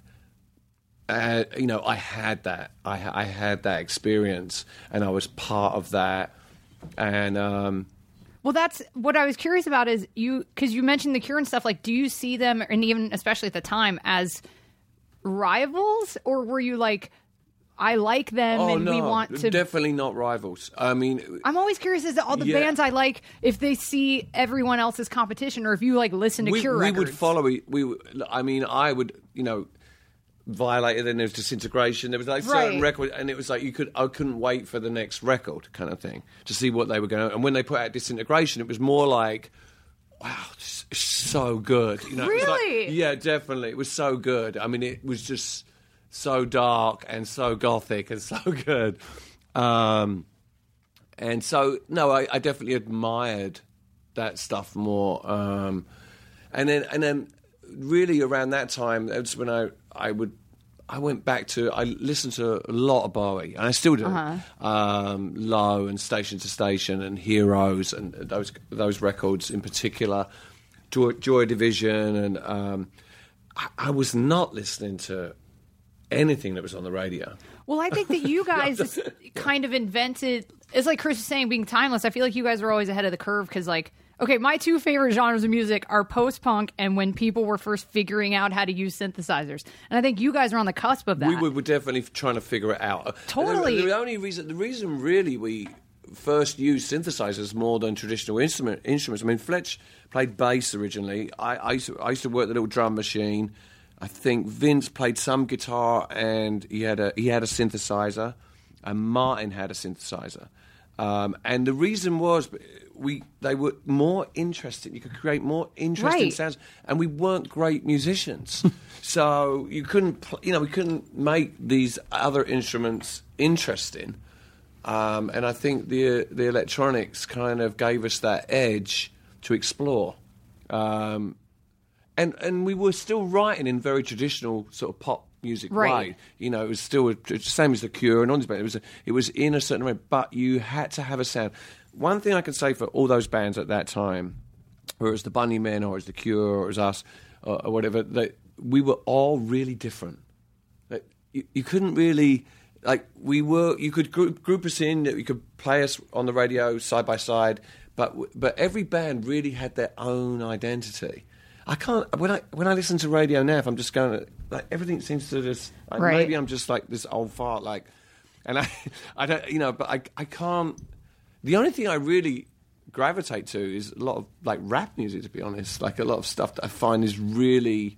I had that. I had that experience, and I was part of that, and...
Well, that's what I was curious about is because you mentioned The Cure and stuff, do you see them, and even especially at the time, as rivals? Or were you like, I like them we want to...
definitely not rivals. I mean... I'm
always curious as to all the bands I like, if they see everyone else as competition, or if you listen to Cure records.
We would follow... I would, Violated, then there was Disintegration. There was certain records, and it was I couldn't wait for the next record, kind of thing, to see what they were going to. And when they put out Disintegration, it was more like, wow, this is so good.
Really?
Yeah, definitely, it was so good. I mean, it was just so dark and so gothic and so good. And so, no, I definitely admired that stuff more. And then. Really, around that time, that's when I went back to... I listened to a lot of Bowie, and I still do. Low and Station to Station and Heroes and those records in particular, Joy Division, and I was not listening to anything that was on the radio.
Well, I think that you guys kind of invented... It's like Chris was saying, being timeless. I feel like you guys were always ahead of the curve because, okay, my 2 favorite genres of music are post-punk and when people were first figuring out how to use synthesizers. And I think you guys are on the cusp of that.
We were definitely trying to figure it out.
Totally.
The reason really we first used synthesizers more than traditional instruments. I mean, Fletch played bass originally. I used to work the little drum machine. I think Vince played some guitar and he had a synthesizer, and Martin had a synthesizer. And the reason was they were more interesting. You could create more interesting sounds, and we weren't great musicians, so we couldn't make these other instruments interesting. And I think the electronics kind of gave us that edge to explore. And we were still writing in very traditional sort of pop music way. It was still the same as The Cure and all these bands. It was in a certain way, but you had to have a sound. One thing I can say for all those bands at that time, whether it was the Bunnymen or it was The Cure or it was us or whatever, we were all really different. You couldn't really... you could group us in, you could play us on the radio side by side, but every band really had their own identity. I can't... When I listen to radio now, if I'm just going to... everything seems to just... maybe I'm just this old fart, and I don't... but I can't... The only thing I really gravitate to is a lot of, rap music, to be honest. A lot of stuff that I find is really...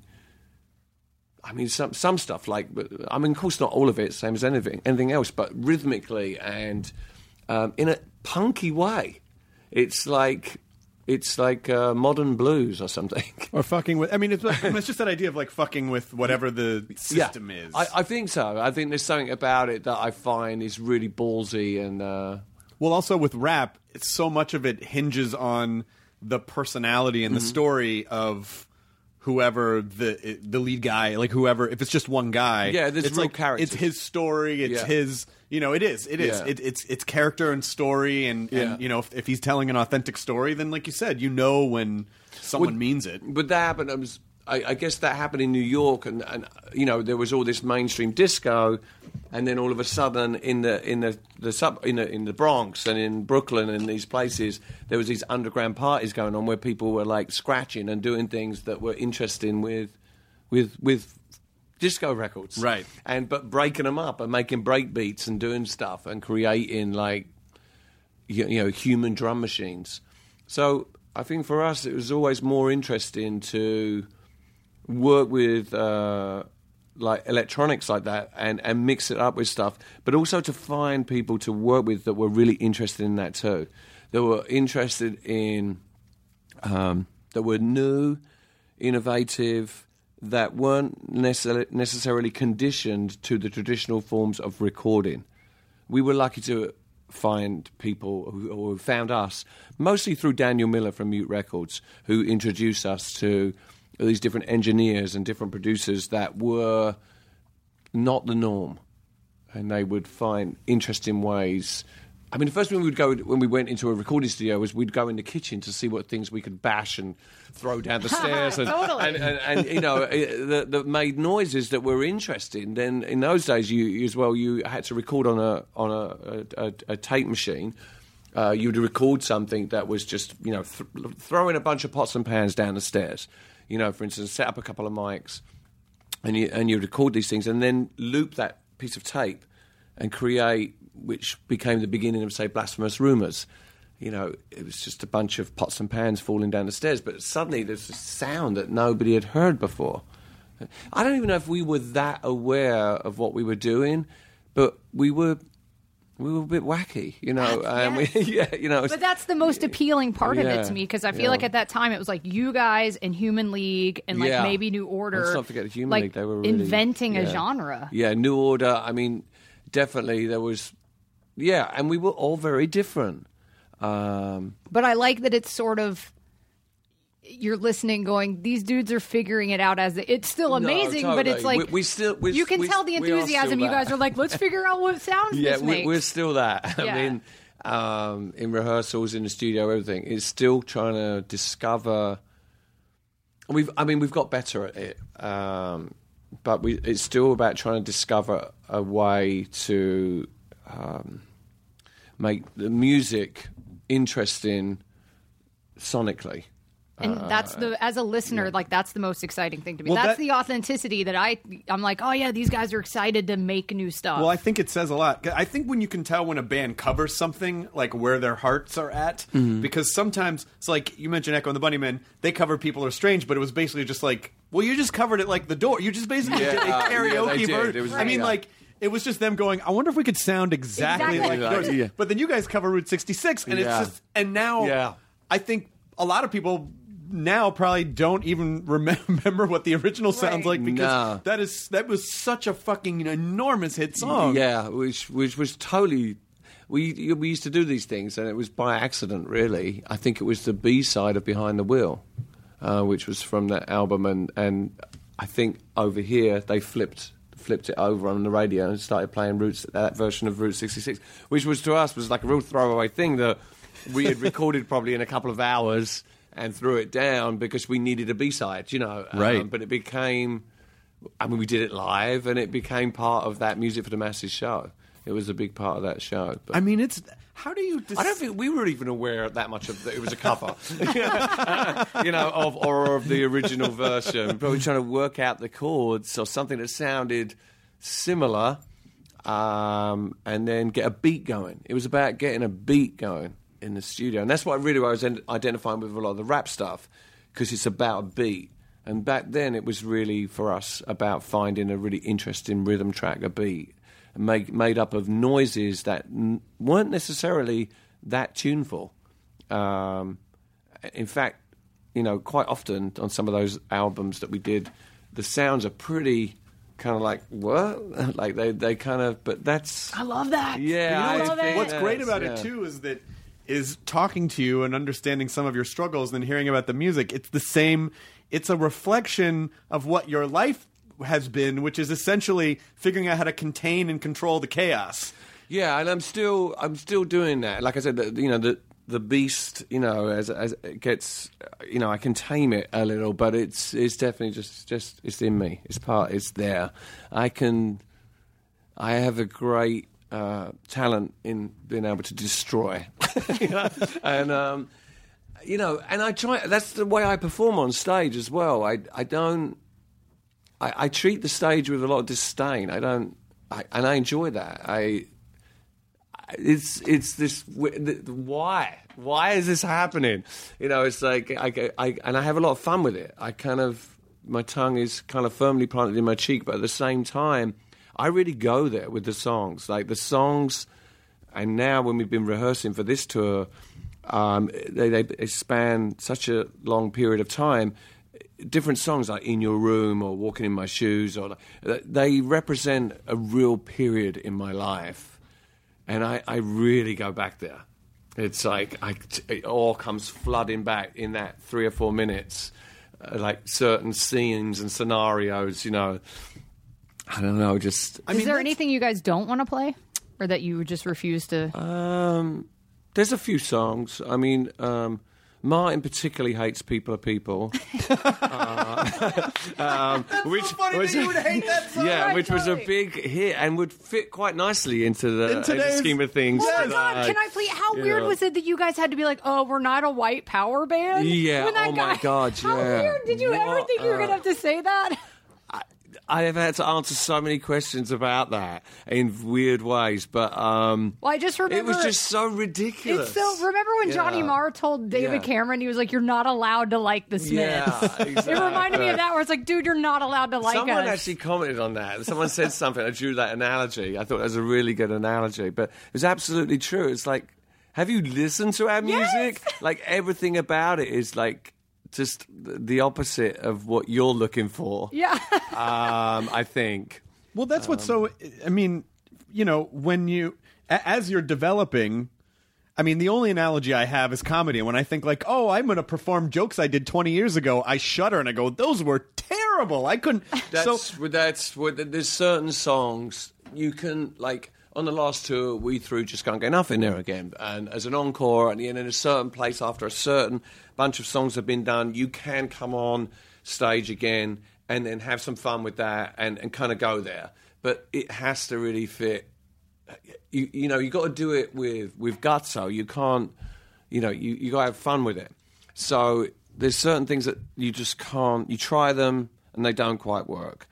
I mean, some stuff, of course not all of it, same as anything else, but rhythmically and in a punky way. It's like modern blues or something.
Or fucking with... it's just that idea of, fucking with whatever the system is.
I think so. I think there's something about it that I find is really ballsy and...
Well, also with rap, so much of it hinges on the personality and the story of... whoever the lead guy, whoever, if it's just one guy,
there's real character.
It's his story. It's his, it is. It's character and story, and if he's telling an authentic story, then like you said, when someone means it.
But that happened. I guess that happened in New York, and there was all this mainstream disco, and then all of a sudden in the Bronx and in Brooklyn and these places, there was these underground parties going on where people were like scratching and doing things that were interesting with disco records,
right?
But breaking them up and making break beats and doing stuff and creating like human drum machines. So I think for us it was always more interesting to work with like electronics like that and mix it up with stuff, but also to find people to work with that were really interested in that too. That were interested in that were new, innovative, that weren't necessarily conditioned to the traditional forms of recording. We were lucky to find people who found us, mostly through Daniel Miller from Mute Records, who introduced us to these different engineers and different producers that were not the norm. And they would find interesting ways. I mean, the first thing we would go when we went into a recording studio was we'd go in the kitchen to see what things we could bash and throw down the stairs, and that made noises that were interesting. Then in those days, you had to record on a tape machine. You would record something that was just throwing a bunch of pots and pans down the stairs. For instance, set up a couple of mics, and you record these things, and then loop that piece of tape and create, which became the beginning of, say, Blasphemous Rumours. It was just a bunch of pots and pans falling down the stairs, but suddenly there's a sound that nobody had heard before. I don't even know if we were that aware of what we were doing, but we were a bit wacky,
Yes. But that's the most appealing part of it to me, because I feel like at that time it was like you guys and Human League and like maybe New Order.
Let's not forget Human League. They were really,
inventing a genre.
Yeah, New Order. I mean, definitely there was. Yeah, and we were all very different.
But I like that it's sort of, you're listening going, these dudes are figuring it out as it's still amazing,
totally.
But it's like you can tell the enthusiasm. You guys are like, let's figure out what sounds this makes.
We're still that.
Yeah.
I mean, in rehearsals, in the studio, everything, it's still trying to discover. We've got better at it, but it's still about trying to discover a way to make the music interesting sonically.
And that's as a listener, like that's the most exciting thing to me. That's the authenticity that I'm like, oh yeah, these guys are excited to make new stuff.
Well, I think it says a lot. I think when you can tell when a band covers something, like where their hearts are at, because sometimes it's like you mentioned Echo and the Bunnymen, they covered People Are Strange, but it was basically just like, well, you just covered it like The Door. You just basically did a karaoke version. Like, it was just them going, I wonder if we could sound exactly like yours. Yeah. But then you guys cover Route 66, and it's just, and now I think a lot of people now probably don't even remember what the original sounds like, because that was such a fucking enormous hit song.
Yeah, which was totally. We used to do these things, and it was by accident, really. I think it was the B-side of Behind the Wheel, which was from that album, and I think over here they flipped it over on the radio and started playing that version of Route 66, which was to us was like a real throwaway thing that we had recorded probably in a couple of hours and threw it down because we needed a B-side,
right?
But it became, we did it live, and it became part of that Music for the Masses show. It was a big part of that show. But
how do you?
I don't think we were even aware that much of that it was a cover, of the original version. But we were trying to work out the chords or something that sounded similar, and then get a beat going. It was about getting a beat going in the studio, and that's what I was identifying with a lot of the rap stuff, because it's about a beat. And back then, it was really for us about finding a really interesting rhythm track, a beat, made up of noises that weren't necessarily that tuneful. In fact, quite often on some of those albums that we did, the sounds are pretty kind of like, what? Like they kind of, but that's...
I love that.
Yeah.
What's great about it, too, is talking to you and understanding some of your struggles and hearing about the music. It's the same. It's a reflection of what your life has been, which is essentially figuring out how to contain and control the chaos.
Yeah, and I'm still doing that. Like I said, the beast, as it gets, I can tame it a little, but it's definitely just it's in me. It's there. I have a great talent in being able to destroy, and I try. That's the way I perform on stage as well. I treat the stage with a lot of disdain. and I enjoy that. It's this. Why is this happening? It's like I have a lot of fun with it. My tongue is kind of firmly planted in my cheek, but at the same time, I really go there with the songs. Like the songs, and now when we've been rehearsing for this tour, they span such a long period of time. Different songs like "In Your Room" or "Walking in My Shoes," they represent a real period in my life, and I really go back there. It's like it all comes flooding back in that 3 or 4 minutes, like certain scenes and scenarios. I don't know. Is
there anything you guys don't want to play, or that you would just refuse to?
There's a few songs. I mean, Martin particularly hates "People Are People," which
so funny that you would hate that song.
Yeah, which was a big hit and would fit quite nicely into the scheme of things.
Oh my God! Can I please? How weird was it that you guys had to be like, "Oh, we're not a white power band"?
Yeah.
My
God!
How weird! Did you ever think you were going to have to say that?
I have had to answer so many questions about that in weird ways, but
I just remember
it was just so ridiculous.
Remember when Johnny Marr told David Cameron, he was like, "You're not allowed to like the Smiths."
Yeah, exactly.
It reminded me of that, where it's like, dude, you're not allowed to like us.
Someone actually commented on that. Someone said something. I drew that analogy. I thought it was a really good analogy, but it was absolutely true. It's like, have you listened to our music?
Yes!
Like everything about it is like just the opposite of what you're looking for.
Yeah.
I think.
Well, that's what's so. I mean, when as you're developing. I mean, the only analogy I have is comedy. And when I think like, oh, I'm going to perform jokes I did 20 years ago, I shudder and I go, those were terrible. I couldn't.
That's what there's certain songs you can like. On the last tour, we threw Just Can't Get Enough in there again. And as an encore, and in a certain place after a certain bunch of songs have been done, you can come on stage again and then have some fun with that and kind of go there. But it has to really fit. You got to do it with guts, so you can't, you got to have fun with it. So there's certain things that you just can't, you try them and they don't quite work.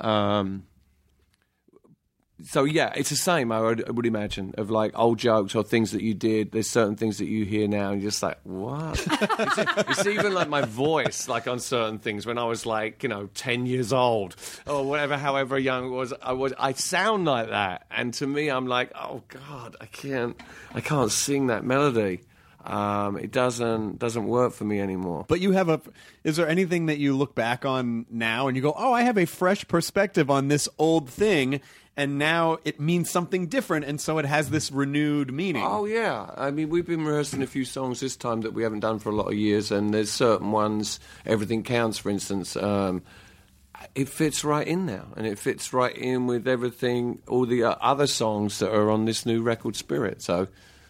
So yeah, it's the same. I would imagine of like old jokes or things that you did. There's certain things that you hear now, and you're just like, what? it's even like my voice, like on certain things when I was like, 10 years old or whatever, however young it was. I sound like that, and to me, I'm like, oh God, I can't sing that melody. It doesn't work for me anymore.
But is there anything that you look back on now and you go, oh, I have a fresh perspective on this old thing, and now it means something different, and so it has this renewed meaning?
Oh, yeah. I mean, we've been rehearsing a few songs this time that we haven't done for a lot of years, and there's certain ones, Everything Counts, for instance, it fits right in now, and it fits right in with everything, all the other songs that are on this new record, Spirit. So,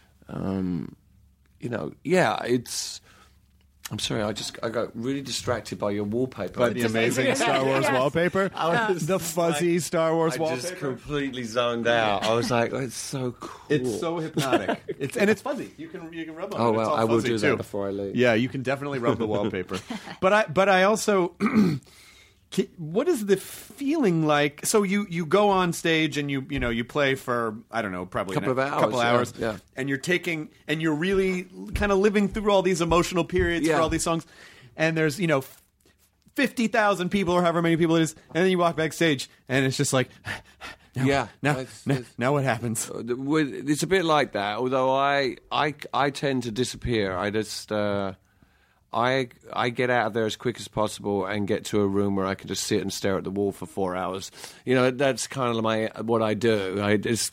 it's... I'm sorry, I got really distracted by your wallpaper.
By the amazing Star Wars wallpaper? The fuzzy Star Wars wallpaper?
I just completely zoned out. I was like, oh, it's so cool.
It's so hypnotic. It's fuzzy. You can rub on it.
Oh, well, I will do
that
before I leave.
Yeah, you can definitely rub the wallpaper. But I also... What is the feeling like? So you go on stage and you play for, I don't know, probably
a couple
hours,
yeah.
And you're really kind of living through all these emotional periods for all these songs, and there's 50,000 people or however many people it is, and then you walk backstage and it's just like, now what happens?
It's a bit like that. Although I tend to disappear. I just. I get out of there as quick as possible and get to a room where I can just sit and stare at the wall for 4 hours. That's kind of what I do. I just,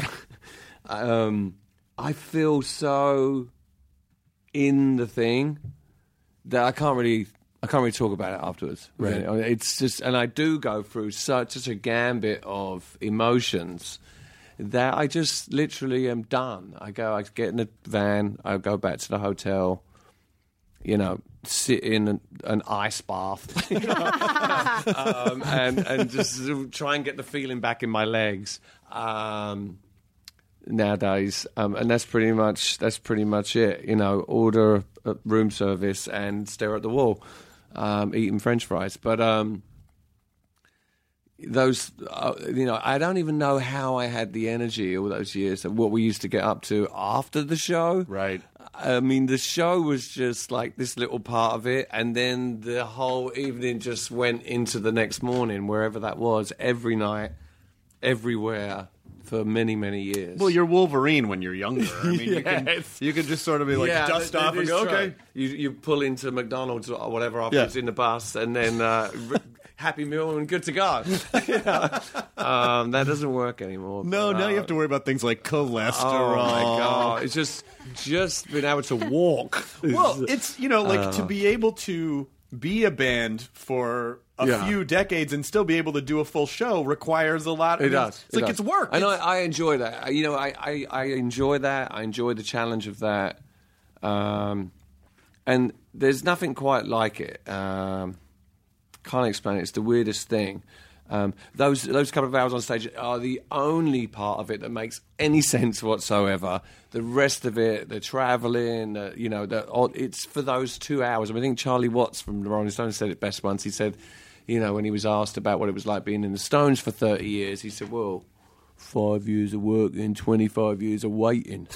I feel so in the thing that I can't really talk about it afterwards.
Right.
It's just, and I do go through such a gambit of emotions that I just literally am done. I get in the van, I go back to the hotel, sit in an ice bath, and just try and get the feeling back in my legs. Nowadays, and that's pretty much it. Order a room service and stare at the wall, eating French fries. But those, I don't even know how I had the energy all those years and what we used to get up to after the show.
Right.
I mean, the show was just like this little part of it, and then the whole evening just went into the next morning, wherever that was, every night, everywhere. For many, many years.
Well, you're Wolverine when you're younger. I mean, you can just sort of be like, dust off and go, okay.
You pull into McDonald's or whatever after it's in the bus, and then Happy Meal and good to go. That doesn't work anymore.
No, now you have to worry about things like cholesterol.
Oh, my God. It's just being able to walk.
Well, it's, to be able to be a band for a few decades and still be able to do a full show requires a lot.
It does.
It's work.
And I enjoy that. I enjoy that. I enjoy the challenge of that. And there's nothing quite like it. Can't explain it. It's the weirdest thing. Those couple of hours on stage are the only part of it that makes any sense whatsoever. The rest of it, the travelling, it's for those 2 hours. I mean, I think Charlie Watts from the Rolling Stones said it best once. He said, when he was asked about what it was like being in the Stones for 30 years, he said, well, 5 years of working, 25 years of waiting.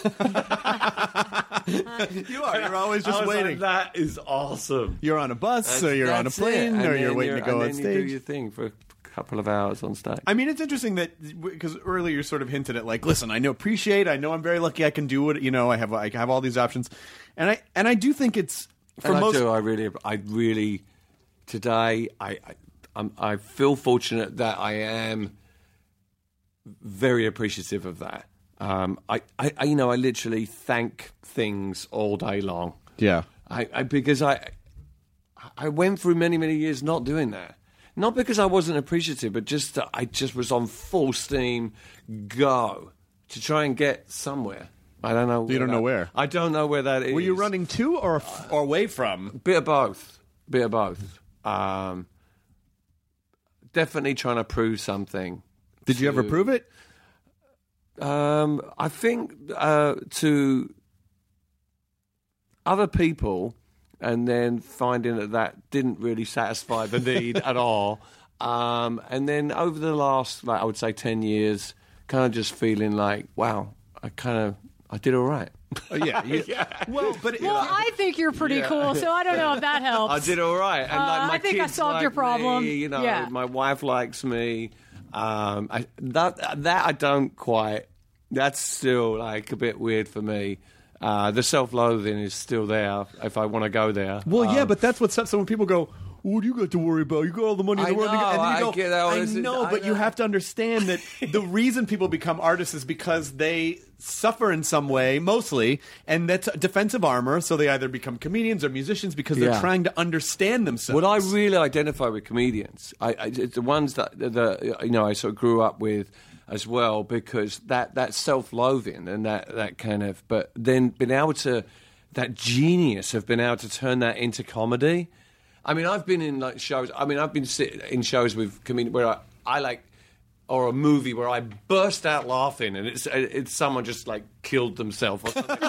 You're always just waiting.
Like, that is awesome.
You're on a bus, or you're on a plane, or you're waiting to go on stage.
You do your thing for a couple of hours on stage.
I mean, it's interesting that, because earlier you sort of hinted at, like, listen, I know I'm very lucky I can do it, I have all these options. And I do think it's, for most...
I really, today, I feel fortunate that I am very appreciative of that. I literally thank things all day long.
Yeah.
Because I went through many, many years not doing that. Not because I wasn't appreciative, but just that I just was on full steam go to try and get somewhere. I don't know.
You don't know where?
I don't know where that is.
Were you running to or away from?
Bit of both. Definitely trying to prove something.
Did you ever prove it?
I think to other people, and then finding that didn't really satisfy the need at all. And then over the last, I would say 10 years, kind of just feeling like, wow, I did all right.
Yeah. Well,
I think you're pretty cool, so I don't know if that helps.
I did all right. And my
I think I
kids
solved
like
your problem.
Me, my wife likes me. That I don't quite. That's still like a bit weird for me. The self-loathing is still there if I want to go there.
Well, but that's what's up. So when people go, what do you got to worry about? You got all the money in the world. But you have to understand that the reason people become artists is because they suffer in some way, mostly, and that's defensive armor. So they either become comedians or musicians because they're trying to understand themselves.
What I really identify with comedians, it's the ones that I sort of grew up with as well, because that self-loathing and that kind of, but then being able to, that genius of being able to turn that into comedy. I mean, I've been in shows. I mean, I've been in shows with comedians where I like, or a movie where I burst out laughing, and it's someone just like killed themselves or something,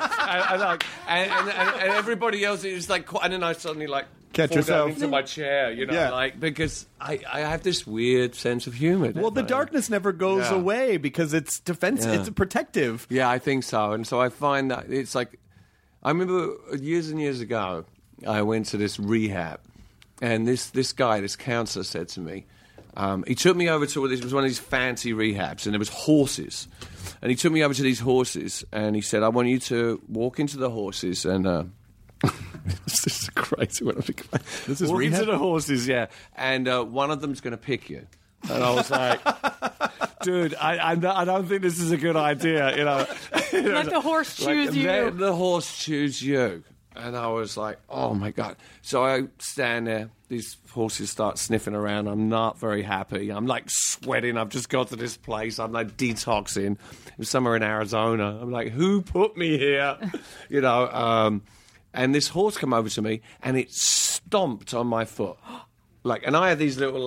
and everybody else is like, and then I suddenly like
catch
fall
yourself
down into my chair, because I have this weird sense of humor.
Well, the darkness never goes away because it's defensive, it's protective.
Yeah, I think so, and so I find that it's like, I remember years and years ago, I went to this rehab, and this guy, this counselor, said to me, he took me over to, it was one of these fancy rehabs, and there was horses, and he took me over to these horses, and he said, I want you to walk into the horses, and this is crazy.
This is
walk
rehab?
into the horses, and one of them's going to pick you. And I was like, dude, I don't think this is a good idea,
Let the horse choose you.
Let the horse choose you. And I was like, oh, my God. So I stand there. These horses start sniffing around. I'm not very happy. I'm, like, sweating. I've just got to this place. I'm, like, detoxing. It was somewhere in Arizona. I'm like, who put me here? You know, and this horse came over to me, and it stomped on my foot. Like, and I had these little,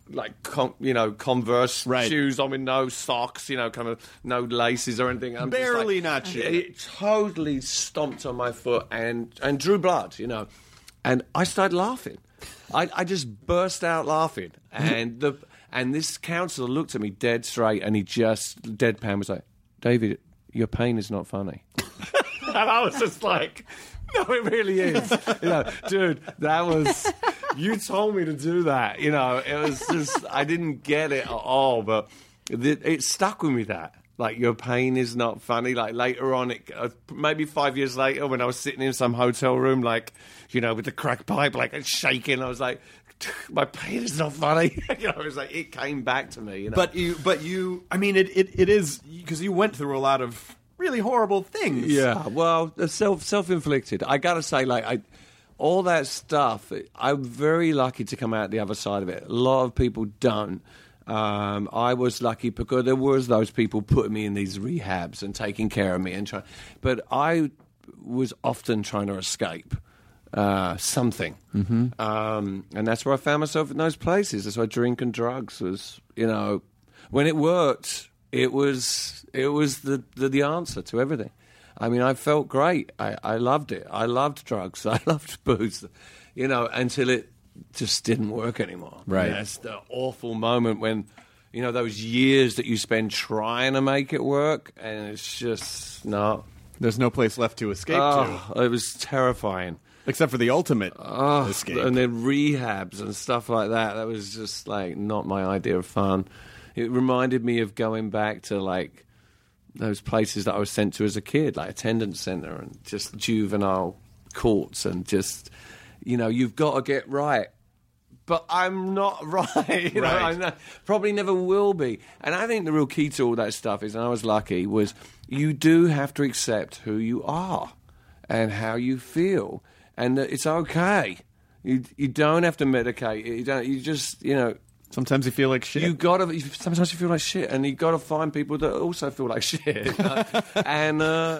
Converse shoes on with no socks, kind of no laces or anything. I'm
barely not shit.
It totally stomped on my foot and drew blood, And I started laughing. I just burst out laughing. And this counsellor looked at me dead straight, and he just deadpan was like, David, your pain is not funny. And I was just like, no, it really is. Dude, that was... You told me to do that. It was just... I didn't get it at all, but it stuck with me that. Like, your pain is not funny. Like, later on, maybe 5 years later, when I was sitting in some hotel room, with the crack pipe, shaking, I was like... My pain is not funny. It was like it came back to me.
But you. I mean, it is because you went through a lot of really horrible things.
Yeah. Well, self-inflicted. I gotta say, all that stuff. I'm very lucky to come out the other side of it. A lot of people don't. I was lucky because there was those people putting me in these rehabs and taking care of me but I was often trying to escape. Something. Mm-hmm. And that's where I found myself in those places. That's why drink and drugs was, when it worked, it was the answer to everything. I mean, I felt great. I loved it. I loved drugs. I loved booze, until it just didn't work anymore.
Right.
That's the awful moment when, those years that you spend trying to make it work, and it's just, no.
There's no place left to escape to.
It was terrifying.
Except for the ultimate escape.
And then rehabs and stuff like that. That was just, not my idea of fun. It reminded me of going back to, those places that I was sent to as a kid, like attendance centre and just juvenile courts and just, you've got to get right. But I'm not right. I probably never will be. And I think the real key to all that stuff is, and I was lucky, was you do have to accept who you are and how you feel. And it's okay. You don't have to medicate. You just.
Sometimes you feel like shit.
Sometimes you feel like shit, and you got to find people that also feel like shit. And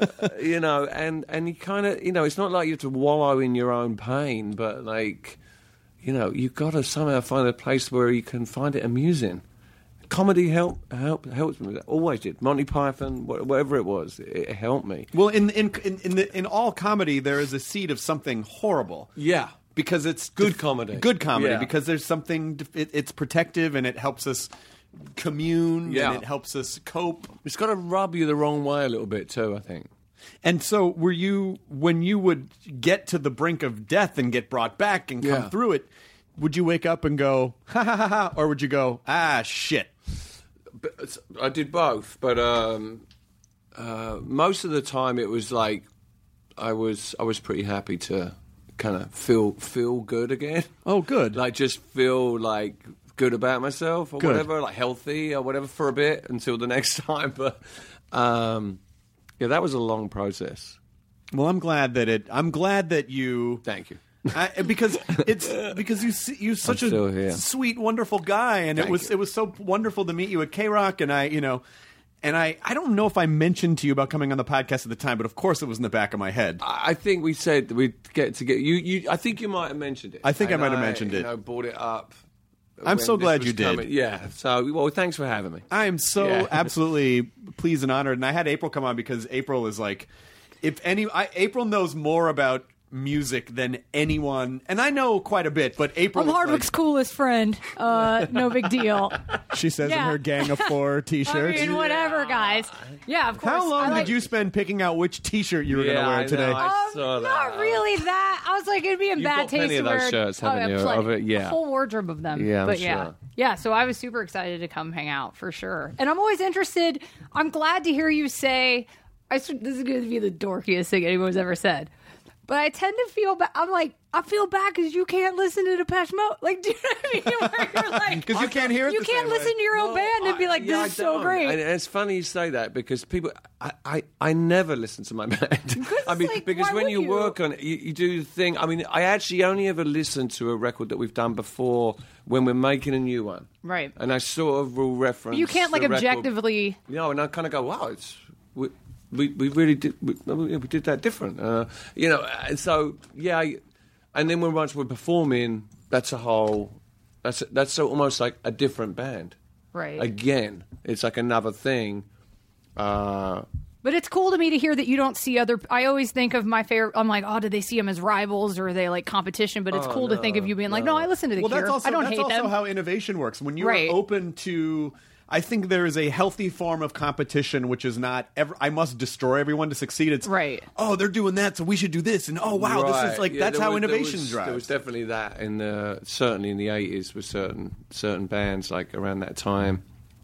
you kind of, it's not like you have to wallow in your own pain, but you've got to somehow find a place where you can find it amusing. Comedy helps me with that. Always did. Monty Python, whatever it was, it helped me.
Well, in all comedy, there is a seed of something horrible.
Yeah,
because it's
good comedy.
Good comedy,
yeah.
Because there's something. It's protective and it helps us commune.
Yeah.
And it helps us cope.
It's got to rub you the wrong way a little bit too, I think.
And so, when you would get to the brink of death and get brought back and come through it, would you wake up and go ha ha ha ha, or would you go shit?
I did both, but most of the time it was like I was pretty happy to kind of feel good again.
Oh, good!
Just feel good about myself or whatever, healthy or whatever for a bit until the next time. But that was a long process.
Well, I'm glad that you.
Thank you.
Because you're such a sweet, wonderful guy, and it was so wonderful to meet you at K-Rock, and I don't know if I mentioned to you about coming on the podcast at the time, but of course it was in the back of my head.
I think we said we'd get you. I think you might have mentioned it.
I think I might have mentioned it.
Brought it up.
I'm so glad you did.
Yeah. So, thanks for having me.
I am so absolutely pleased and honored, and I had April come on because April is April knows more about music than anyone, and I know quite a bit, but April.
I'm Hardwick's coolest friend. No big deal.
She says in her Gang of Four t-shirt.
I mean, whatever, guys. Yeah, of course.
How long did you spend picking out which t-shirt you were going to wear today?
I saw that.
Not really that. I was like, it'd be in bad taste
to wear. You've got plenty of those shirts, haven't you?
A whole wardrobe of them.
Yeah,
but
sure.
Yeah, so I was super excited to come hang out for sure. And I'm always interested. I'm glad to hear you say, this is going to be the dorkiest thing anyone's ever said. But I tend to feel bad. I'm like, I feel bad because you can't listen to Depeche Mode. Like, do you know what I mean? Where you're like,
because you can't hear it.
You can't listen to your own band and be like, this is so great.
And it's funny you say that because people, I never listen to my band. I mean,
like,
because when you
you
work on it, you do the thing. I mean, I actually only ever listen to a record that we've done before when we're making a new one.
Right.
And I sort of will reference.
You can't, like,
the
objectively.
And I kind of go, wow, we really did we did that different, and so and then once we're performing, that's almost like a different band,
right?
Again, it's like another thing.
But it's cool to me to hear that you don't see other. I always think of my favorite. I'm like, oh, do they see them as rivals or are they like competition? But it's cool to think of you being like, no, I listen to the Cure. I don't hate them.
That's also how innovation works. When you're open to. I think there is a healthy form of competition, which is not I must destroy everyone to succeed. It's oh, they're doing that, so we should do this, and oh wow, this is like that's how innovation drives.
There was definitely that certainly in the 80s with certain bands like around that time.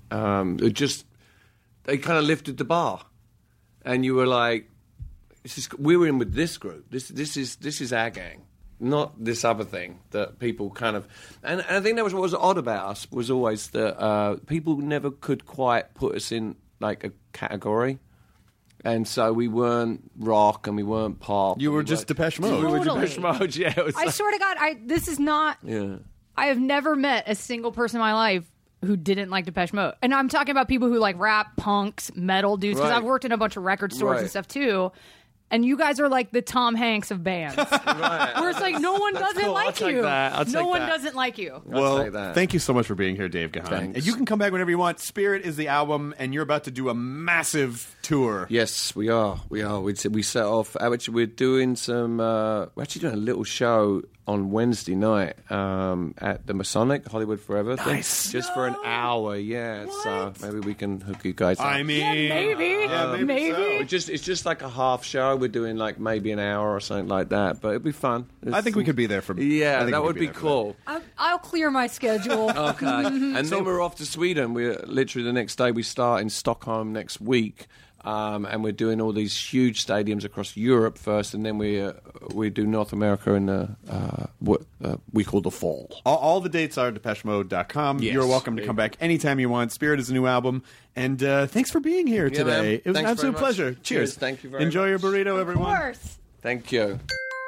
They kind of lifted the bar, and you were like, we were in with this group. This is our gang. Not this other thing that people kind of... And I think that was what was odd about us, was always that people never could quite put us in, like, a category. And so we weren't rock and we weren't pop.
You were just Depeche Mode.
Totally.
We were Depeche Mode, yeah.
I swear to God, this is not... Yeah. I have never met a single person in my life who didn't like Depeche Mode. And I'm talking about people who like rap, punks, metal dudes, because I've worked in a bunch of record stores and stuff, too. And you guys are like the Tom Hanks of bands. Where it's like, no one doesn't like you. No one doesn't like you.
Well, thank you so much for being here, Dave Gahan. And you can come back whenever you want. Spirit is the album, and you're about to do a massive tour.
Yes, we are. We set off. Actually, we're doing we're actually doing a little show on Wednesday night at the Masonic Hollywood Forever thing.
Nice.
Just for an hour, yeah. What? So maybe we can hook you guys up.
I mean,
maybe.
So.
It's just like a half show. We're doing like maybe an hour or something like that, but it'd be fun.
I think we could be there for.
Yeah, that would be cool.
I'll clear my schedule.
Okay, and then we're off to Sweden. We're literally the next day. We start in Stockholm next week. And we're doing all these huge stadiums across Europe first, and then we do North America in what we call the fall.
All the dates are at DepecheMode.com. Yes. You're welcome to come back anytime you want. Spirit is a new album. And thanks for being here today.
Man.
It was an absolute pleasure. Cheers.
Thank you very much.
Enjoy your burrito, everyone.
Of course.
Thank you.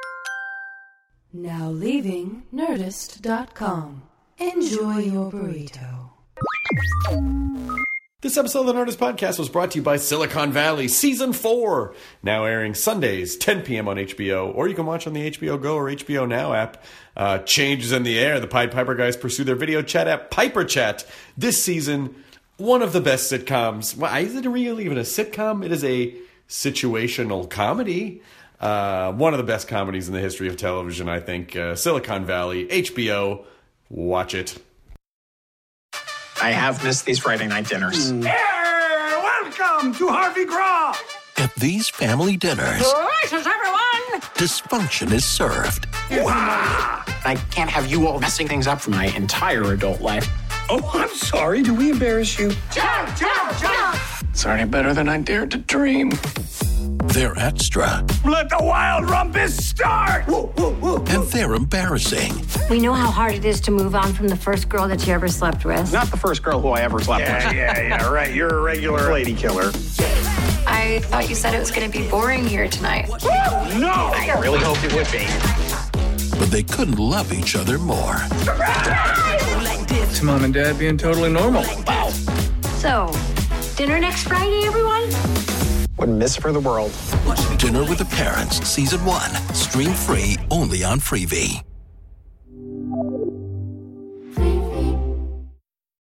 Now leaving Nerdist.com. Enjoy your burrito.
This episode of the Nerdist Podcast was brought to you by Silicon Valley Season 4, now airing Sundays, 10 p.m. on HBO, or you can watch on the HBO Go or HBO Now app. Changes in the air. The Pied Piper guys pursue their video chat app, Piper Chat. This season, one of the best sitcoms. Well, is it really even a sitcom? It is a situational comedy. One of the best comedies in the history of television, I think. Silicon Valley, HBO. Watch it.
I have missed these Friday night dinners.
Welcome to Harvey Graw.
At these family dinners,
Gracious, everyone!
Dysfunction is served.
Wow. I can't have you all messing things up for my entire adult life.
Oh, I'm sorry. Do we embarrass you? Jump!
It's already better than I dared to dream.
They're extra.
Let the wild rumpus start! Woo, woo, woo, woo.
And they're embarrassing.
We know how hard it is to move on from the first girl that you ever slept with.
Not the first girl who I ever slept with.
Yeah, right. You're a regular lady killer.
I thought you said it was going to be boring here tonight.
Woo! No!
I really hoped it would be.
But they couldn't love each other more.
It's Mom and Dad being totally normal.
Wow.
So, dinner next Friday, everyone?
Wouldn't miss it for the world.
Dinner with the Parents, Season 1. Stream free only on Freevee.